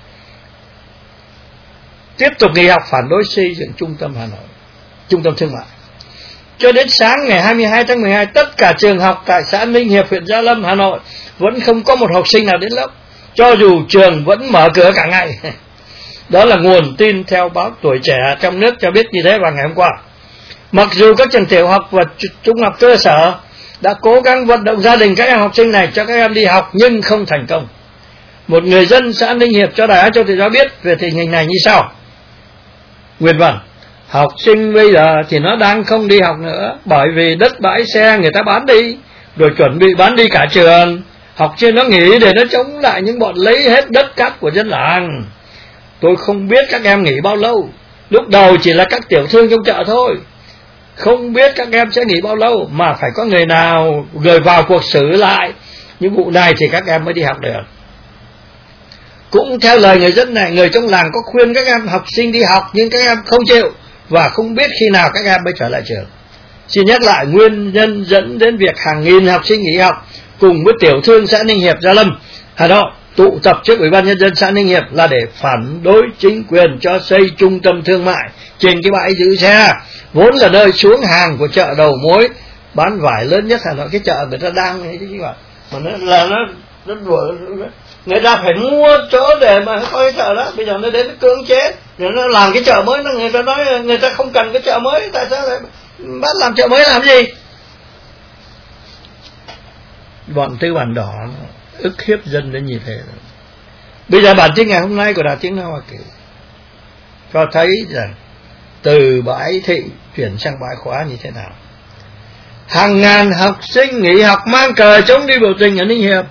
tiếp tục nghỉ học phản đối xây dựng trung tâm Hà Nội, trung tâm thương mại. Cho đến sáng ngày 22 tháng 12, tất cả trường học tại xã Ninh Hiệp, huyện Gia Lâm, Hà Nội vẫn không có một học sinh nào đến lớp, cho dù trường vẫn mở cửa cả ngày. Đó là nguồn tin theo báo Tuổi Trẻ trong nước cho biết như thế vào ngày hôm qua. Mặc dù các trường tiểu học và trung học cơ sở đã cố gắng vận động gia đình các em học sinh này cho các em đi học nhưng không thành công. Một người dân xã Ninh Hiệp cho Đài Á Châu Tự Do biết về tình hình này như sau. Nguyên văn: học sinh bây giờ thì nó đang không đi học nữa, bởi vì đất bãi xe người ta bán đi, rồi chuẩn bị bán đi cả trường. Học sinh nó nghỉ để nó chống lại những bọn lấy hết đất cát của dân làng. Tôi không biết các em nghỉ bao lâu. Lúc đầu chỉ là các tiểu thương trong chợ thôi, không biết các em sẽ nghỉ bao lâu, mà phải có người nào người vào cuộc xử lại những vụ này thì các em mới đi học được. Cũng theo lời người dân này, người trong làng có khuyên các em học sinh đi học nhưng các em không chịu và không biết khi nào các em mới trở lại trường. Xin nhắc lại nguyên nhân dẫn đến việc hàng nghìn học sinh nghỉ học cùng với tiểu thương xã Ninh Hiệp, Gia Lâm, Hà Nội tụ tập trước Ủy ban Nhân dân xã Ninh Hiệp là để phản đối chính quyền cho xây trung tâm thương mại trên cái bãi giữ xe, vốn là nơi xuống hàng của chợ đầu mối bán vải lớn nhất Hà Nội. Cái chợ người ta đang cái gì mà nó là nó đùa, người ta phải mua chỗ để mà có cái chợ đó. Bây giờ nó đến nó cưỡng chế, rồi nó làm cái chợ mới, người ta nói người ta không cần cái chợ mới, tại sao lại bắt làm chợ mới làm gì? Bọn tư bản đỏ ức hiếp dân đến như thế. Bây giờ bản tin ngày hôm nay của Đài Tiếng Nói Hoa Kỳ cho thấy rằng từ bãi thị chuyển sang bãi khóa như thế nào. Hàng ngàn học sinh nghỉ học mang cờ chống đi biểu tình ở Ninh Hiệp.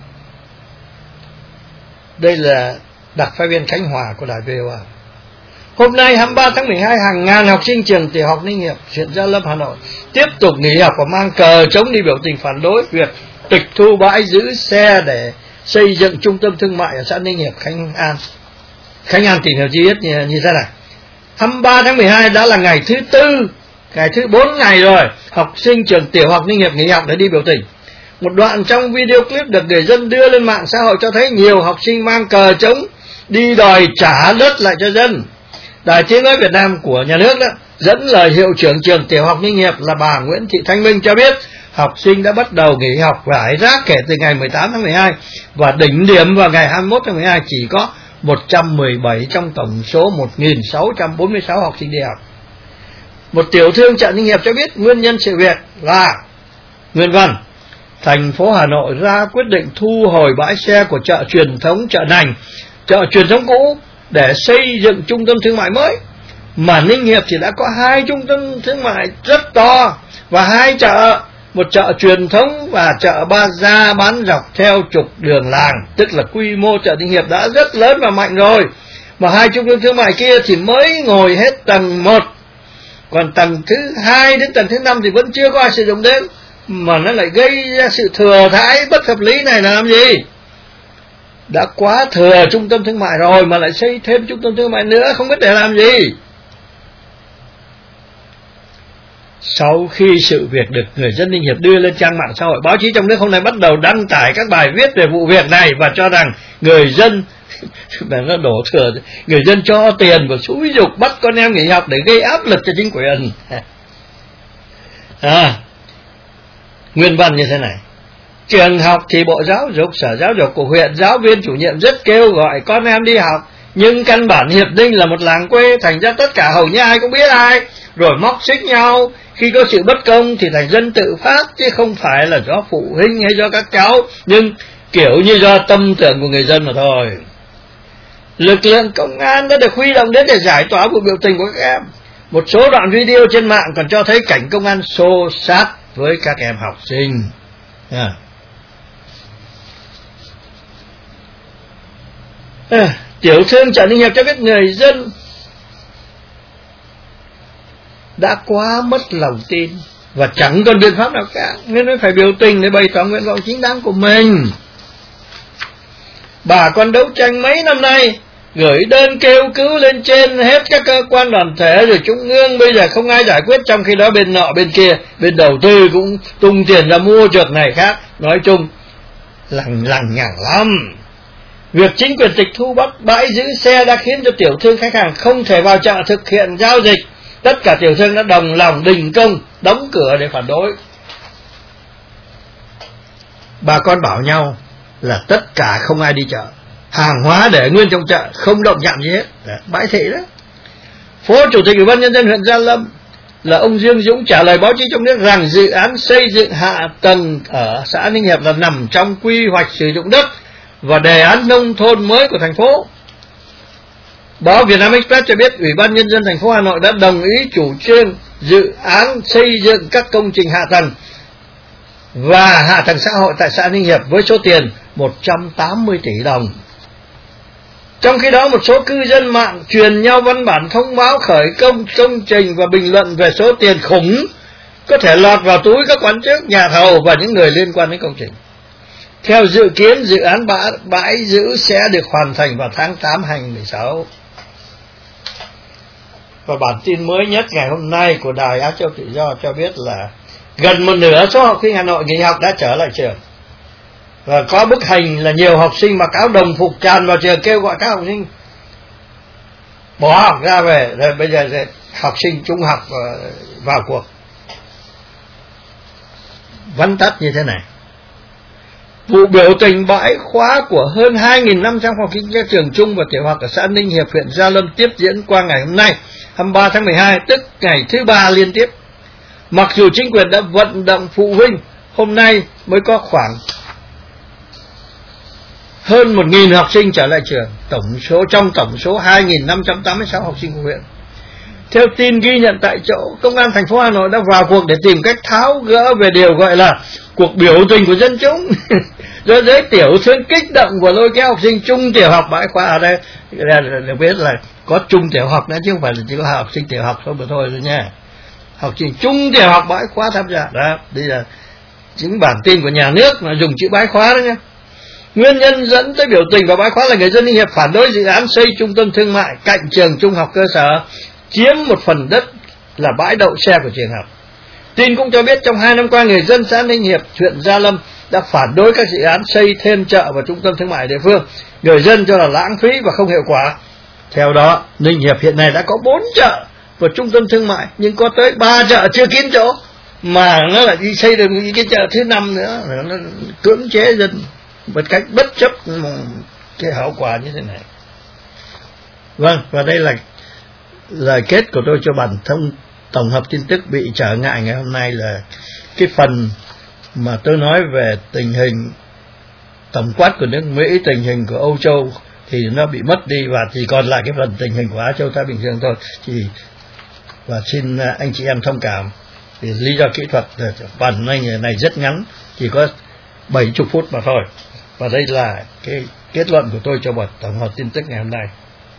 Đây là đặc phái viên Khánh Hòa của Đài VOA. Hôm nay 23 tháng 12, hàng ngàn học sinh trường tiểu học Ninh Hiệp, huyện Gia Lâm, Hà Nội tiếp tục nghỉ học và mang cờ chống đi biểu tình phản đối việc tịch thu bãi giữ xe để xây dựng trung tâm thương mại ở xã Ninh Hiệp, Khánh An. Khánh An tìm hiểu chi tiết như thế này. 23 tháng 12 đã là ngày thứ tư, ngày thứ 4 ngày rồi, học sinh trường tiểu học Ninh Hiệp nghỉ học để đi biểu tình. Một đoạn trong video clip được người dân đưa lên mạng xã hội cho thấy nhiều học sinh mang cờ chống đi đòi trả đất lại cho dân. Đài Tiếng Nói Việt Nam của nhà nước đó dẫn lời hiệu trưởng trường tiểu học Ninh Hiệp là bà Nguyễn Thị Thanh Minh cho biết học sinh đã bắt đầu nghỉ học rải rác kể từ ngày 18 tháng 12 và đỉnh điểm vào ngày 21 tháng 12 chỉ có 117 trong tổng số 1.646 học sinh đi học. Một tiểu thương chợ Ninh Hiệp cho biết nguyên nhân sự việc là nguyên văn: thành phố Hà Nội ra quyết định thu hồi bãi xe của chợ truyền thống chợ Nành, chợ truyền thống cũ để xây dựng trung tâm thương mại mới. Mà Ninh Hiệp thì đã có 2 trung tâm thương mại rất to và 2 chợ, một chợ truyền thống và chợ Baza bán dọc theo trục đường làng, tức là quy mô chợ Ninh Hiệp đã rất lớn và mạnh rồi. Mà 2 trung tâm thương mại kia thì mới ngồi hết tầng 1, còn tầng thứ 2 đến tầng thứ 5 thì vẫn chưa có ai sử dụng đến, mà nó lại gây ra sự thừa thãi bất hợp lý này là làm gì? Đã quá thừa trung tâm thương mại rồi mà lại xây thêm trung tâm thương mại nữa, không biết để làm gì. Sau khi sự việc được người dân Ninh Hiệp đưa lên trang mạng xã hội, báo chí trong nước hôm nay bắt đầu đăng tải các bài viết về vụ việc này và cho rằng người dân nó đổ thừa, người dân cho tiền và xúi giục bắt con em nghỉ học để gây áp lực cho chính quyền. Nguyên văn như thế này: trường học thì Bộ Giáo dục, Sở Giáo dục của huyện, giáo viên chủ nhiệm rất kêu gọi con em đi học, Nhưng căn bản hiệp Ninh là một làng quê, thành ra tất cả hầu như ai cũng biết ai, rồi móc xích nhau. Khi có sự bất công thì thành dân tự phát, chứ không phải là do phụ huynh hay do các cháu, nhưng kiểu như do tâm tưởng của người dân mà thôi. Lực lượng công an đã được huy động đến để giải tỏa vụ biểu tình của các em. Một số đoạn video trên mạng còn cho thấy cảnh công an xô xát với các em học sinh. Tiểu thương chợ Ninh Hiệp cho biết người dân đã quá mất lòng tin và chẳng còn biện pháp nào cả, nên mới phải biểu tình để bày tỏ nguyện vọng chính đáng của mình. Bà con đấu tranh mấy năm nay, gửi đơn kêu cứu lên trên hết các cơ quan đoàn thể rồi trung ương, bây giờ không ai giải quyết, trong khi đó bên nọ bên kia, bên đầu tư cũng tung tiền ra mua trượt này khác. Nói chung lằng nhằng lắm. Việc chính quyền tịch thu bắt bãi giữ xe đã khiến cho tiểu thương khách hàng không thể vào chợ thực hiện giao dịch. Tất cả tiểu thương đã đồng lòng đình công đóng cửa để phản đối. Bà con bảo nhau là tất cả không ai đi chợ, hàng hóa để nguyên trong chợ, không động chạm gì hết. Bãi thị đó. Phó Chủ tịch Ủy ban Nhân dân huyện Gia Lâm là ông Dương Dũng trả lời báo chí trong nước rằng dự án xây dựng hạ tầng ở xã Ninh Hiệp là nằm trong quy hoạch sử dụng đất và đề án nông thôn mới của thành phố. Báo Vietnam Express cho biết Ủy ban Nhân dân thành phố Hà Nội đã đồng ý chủ trương dự án xây dựng các công trình hạ tầng và hạ tầng xã hội tại xã Ninh Hiệp với số tiền 180 tỷ đồng. Trong khi đó, một số cư dân mạng truyền nhau văn bản thông báo khởi công công trình và bình luận về số tiền khủng có thể lọt vào túi các quan chức, nhà thầu và những người liên quan đến công trình. Theo dự kiến, dự án bãi giữ sẽ được hoàn thành vào tháng 8 2016. Và bản tin mới nhất ngày hôm nay của Đài Á Châu Tự Do cho biết là gần một nửa số học sinh Hà Nội nghỉ học đã trở lại trường. Và có bức hình là nhiều học sinh mặc áo đồng phục tràn vào trường kêu gọi các học sinh bỏ học ra về. Rồi bây giờ học sinh trung học vào cuộc. Vắn tắt như thế này. Vụ biểu tình bãi khóa của hơn 2.500 học sinh các trường trung và tiểu học ở xã Ninh Hiệp, huyện Gia Lâm tiếp diễn qua ngày hôm nay, 23 tháng 12, tức ngày thứ 3 liên tiếp. Mặc dù chính quyền đã vận động phụ huynh, hôm nay mới có khoảng hơn 1.000 học sinh trở lại trường, trong tổng số 2.586 học sinh của huyện. Theo tin ghi nhận tại chỗ, Công an thành phố Hà Nội đã vào cuộc để tìm cách tháo gỡ về điều gọi là cuộc biểu tình của dân chúng. Do giới tiểu thương kích động và lôi kéo học sinh trung tiểu học bãi khóa ở đây. Được biết là có trung tiểu học nữa chứ không phải là chỉ có học sinh tiểu học thôi mà thôi rồi nha. Học sinh trung tiểu học bãi khóa tham gia. Đó, đây là chính bản tin của nhà nước mà dùng chữ bãi khóa đó nha. Nguyên nhân dẫn tới biểu tình và bãi khóa là người dân Ninh Hiệp phản đối dự án xây trung tâm thương mại cạnh trường trung học cơ sở, chiếm một phần đất là bãi đậu xe của trường học. Tin cũng cho biết trong 2 năm qua, người dân xã Ninh Hiệp, huyện Gia Lâm đã phản đối các dự án xây thêm chợ và trung tâm thương mại địa phương. Người dân cho là lãng phí và không hiệu quả. Theo đó, Ninh Hiệp hiện nay đã có 4 chợ và trung tâm thương mại, nhưng có tới 3 chợ chưa kín chỗ, mà nó lại đi xây được những cái chợ thứ 5 nữa, nó cưỡng chế dân một cách bất chấp cái hậu quả như thế này. Vâng, và đây là lời kết của tôi cho bản tổng hợp tin tức bị trở ngại ngày hôm nay, là cái phần mà tôi nói về tình hình tổng quát của nước Mỹ, tình hình của Âu Châu thì nó bị mất đi, và chỉ còn lại cái phần tình hình của Á Châu Thái Bình Dương thôi. Và xin anh chị em thông cảm vì lý do kỹ thuật, phần này rất ngắn, chỉ có 70 phút mà thôi. Và đây là cái kết luận của tôi cho bản tổng hợp tin tức ngày hôm nay.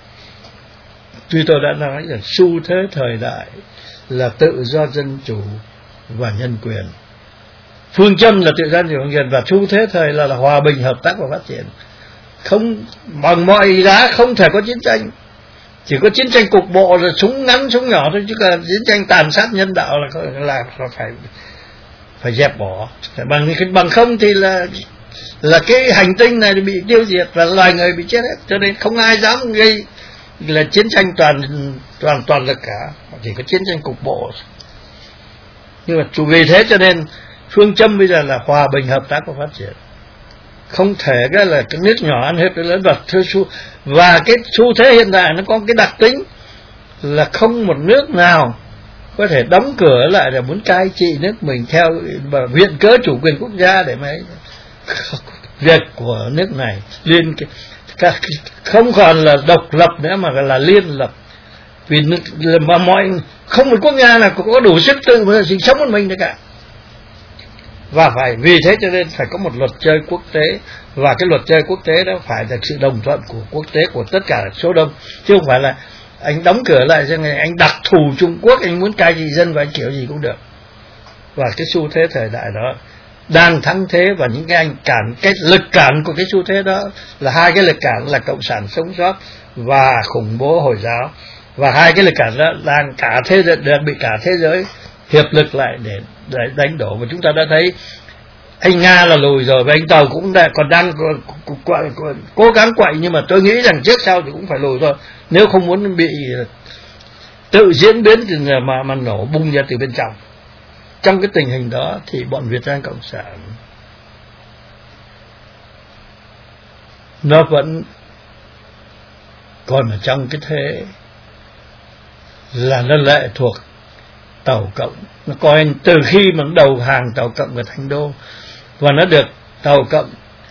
Tuy tôi đã nói rằng xu thế thời đại là tự do dân chủ và nhân quyền, phương châm là tự do dân chủ và nhân quyền, và xu thế thời là hòa bình, hợp tác và phát triển. Không bằng mọi giá không thể có chiến tranh, chỉ có chiến tranh cục bộ rồi súng ngắn súng nhỏ thôi, chứ còn chiến tranh tàn sát nhân đạo là phải dẹp bỏ. Bằng không thì là cái hành tinh này bị tiêu diệt và loài người bị chết hết. Cho nên không ai dám gây là chiến tranh toàn lực cả, chỉ có chiến tranh cục bộ. Nhưng mà vì thế cho nên phương châm bây giờ là hòa bình, hợp tác và phát triển. không thể cái là cái nước nhỏ ăn hết cái lớn vật. Và cái xu thế hiện tại nó có cái đặc tính là không một nước nào có thể đóng cửa lại để muốn cai trị nước mình theo viện cớ chủ quyền quốc gia để mà việc của nước này không còn là độc lập nữa mà là liên lập. Vì mà không một quốc gia nào có đủ sức tự mà sinh sống một mình được cả. Và vì thế cho nên phải có một luật chơi quốc tế, và cái luật chơi quốc tế đó phải là sự đồng thuận của quốc tế, của tất cả số đông, chứ không phải là anh đóng cửa lại cho người anh đặc thù Trung Quốc, anh muốn cai trị dân và anh kiểu gì cũng được. Và cái xu thế thời đại đó đang thắng thế, và những cái cái lực cản của cái xu thế đó là hai cái lực cản là cộng sản sống sót và khủng bố Hồi giáo. Và hai cái lực cản đó đang bị cả thế giới hiệp lực lại để đánh đổ. Và chúng ta đã thấy anh Nga là lùi rồi, và anh Tàu cũng còn đang cố gắng quậy, nhưng mà tôi nghĩ rằng trước sau thì cũng phải lùi thôi, nếu không muốn bị tự diễn biến mà nổ bung ra từ bên trong. Trong cái tình hình đó thì bọn Việt Nam Cộng sản nó vẫn còn ở trong cái thế là nó lệ thuộc Tàu Cộng. Nó coi từ khi mà đầu hàng Tàu Cộng ở Thành Đô, và nó được Tàu Cộng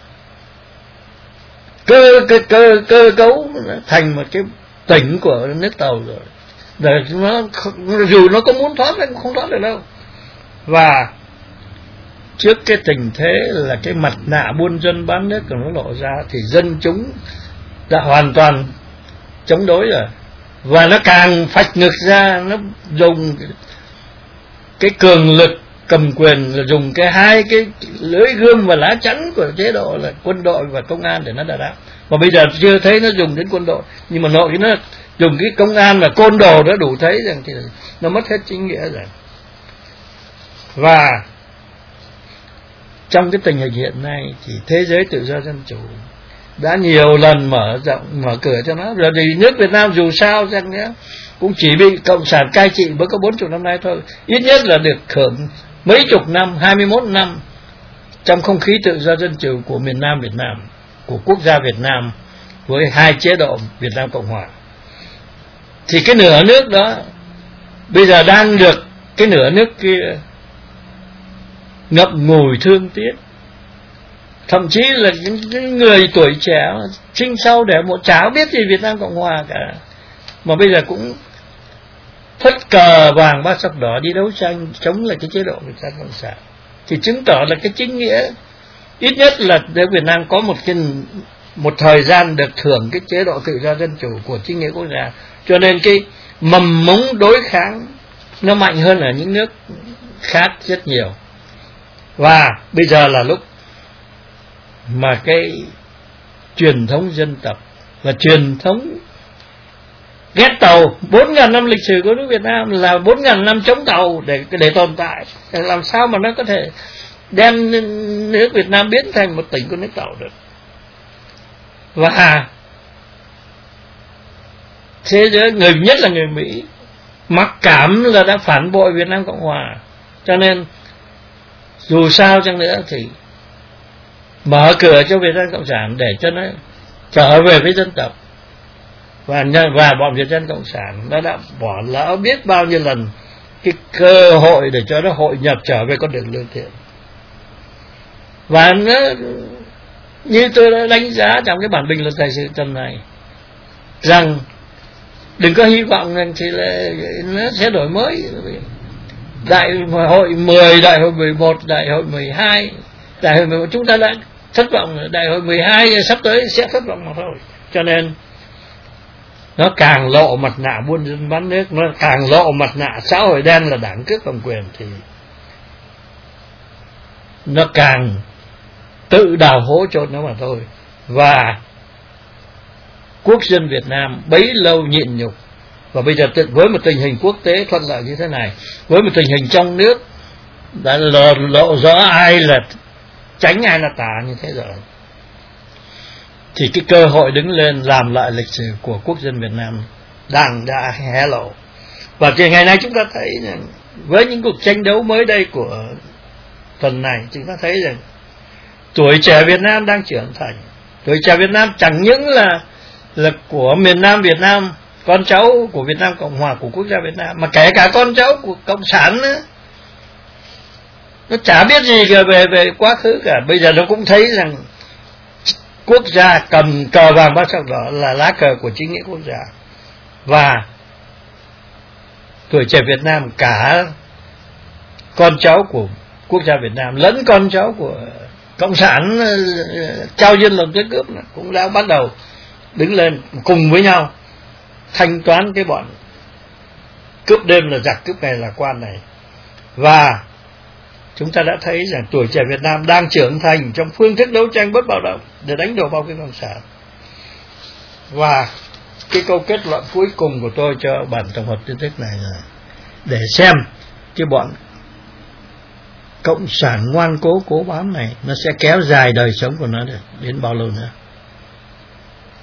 cơ cấu thành một cái tỉnh của nước Tàu rồi, để dù nó có muốn thoát nó cũng không thoát được đâu. Và trước cái tình thế là cái mặt nạ buôn dân bán nước của nó lộ ra, thì dân chúng đã hoàn toàn chống đối rồi, và nó càng phạch ngực ra, nó dùng cái cường lực cầm quyền, là dùng cái hai cái lưỡi gươm và lá chắn của chế độ là quân đội và công an để nó đàn áp. Và bây giờ chưa thấy nó dùng đến quân đội, nhưng mà nội nó dùng cái công an và côn đồ đã đủ thấy rằng thì nó mất hết chính nghĩa rồi. Và trong cái tình hình hiện nay thì thế giới tự do dân chủ đã nhiều lần mở cửa cho nó rồi, thì nước Việt Nam dù sao rằng nữa cũng chỉ bị cộng sản cai trị mới có 40 năm nay thôi, ít nhất là được hưởng mấy chục năm, 21 năm trong không khí tự do dân chủ của miền Nam Việt Nam, của quốc gia Việt Nam với hai chế độ Việt Nam Cộng Hòa. Thì cái nửa nước đó bây giờ đang được cái nửa nước kia ngậm ngùi thương tiếc. Thậm chí là những người tuổi trẻ sinh sau để một chả biết gì Việt Nam Cộng Hòa cả, mà bây giờ cũng phất cờ vàng ba sọc đỏ đi đấu tranh chống lại cái chế độ Việt Nam Cộng sản, thì chứng tỏ là cái chính nghĩa, ít nhất là nếu Việt Nam có một thời gian được hưởng cái chế độ tự do dân chủ của chính nghĩa quốc gia, cho nên cái mầm mống đối kháng nó mạnh hơn ở những nước khác rất nhiều. Và bây giờ là lúc mà cái truyền thống dân tộc và truyền thống ghét Tàu, 4.000 năm lịch sử của nước Việt Nam là 4.000 năm chống Tàu để tồn tại, làm sao mà nó có thể đem nước Việt Nam biến thành một tỉnh của nước Tàu được. Và thế giới, người nhất là người Mỹ mặc cảm là đã phản bội Việt Nam Cộng Hòa, cho nên dù sao chăng nữa thì mở cửa cho Việt Nam Cộng sản để cho nó trở về với dân tộc. Và bọn Việt Nam Cộng sản nó đã bỏ lỡ biết bao nhiêu lần cái cơ hội để cho nó hội nhập trở về con đường lương thiện. Và nó, như tôi đã đánh giá trong cái bản bình luận thời sự tuần này, rằng đừng có hy vọng rằng thì là nó sẽ đổi mới. Đại hội 10, đại hội 11, đại hội 12, đại hội 11 chúng ta đã thất vọng rồi, đại hội 12 sắp tới sẽ thất vọng mà thôi. Cho nên nó càng lộ mặt nạ buôn dân bán nước, nó càng lộ mặt nạ xã hội đen là đảng cướp cầm quyền, thì nó càng tự đào hố chôn nó mà thôi. Và quốc dân Việt Nam bấy lâu nhịn nhục, và bây giờ với một tình hình quốc tế thuận lợi như thế này, với một tình hình trong nước đã lộ rõ ai là tránh ai là tà như thế rồi, thì cái cơ hội đứng lên làm lại lịch sử của quốc dân Việt Nam đã hé lộ. Và thì ngày nay chúng ta thấy với những cuộc tranh đấu mới đây của tuần này, chúng ta thấy rằng tuổi trẻ Việt Nam đang trưởng thành. Tuổi trẻ Việt Nam chẳng những là của miền Nam Việt Nam, con cháu của Việt Nam Cộng Hòa, của quốc gia Việt Nam, mà kể cả con cháu của Cộng sản nữa. Nó chả biết gì về quá khứ cả. Bây giờ nó cũng thấy rằng quốc gia cầm cờ vàng ba sắc đỏ là lá cờ của chính nghĩa quốc gia. Và tuổi trẻ Việt Nam, cả con cháu của quốc gia Việt Nam lẫn con cháu của Cộng sản trao dân lầm tới cướp cũng đã bắt đầu đứng lên cùng với nhau thanh toán cái bọn cướp đêm là giặc, cướp ngày là quan này. Và chúng ta đã thấy rằng tuổi trẻ Việt Nam đang trưởng thành trong phương thức đấu tranh bất bạo động để đánh đổ bao cái Cộng sản. Và cái câu kết luận cuối cùng của tôi cho bản tổng hợp tin tức này là để xem cái bọn Cộng sản ngoan cố bám này nó sẽ kéo dài đời sống của nó đến bao lâu nữa.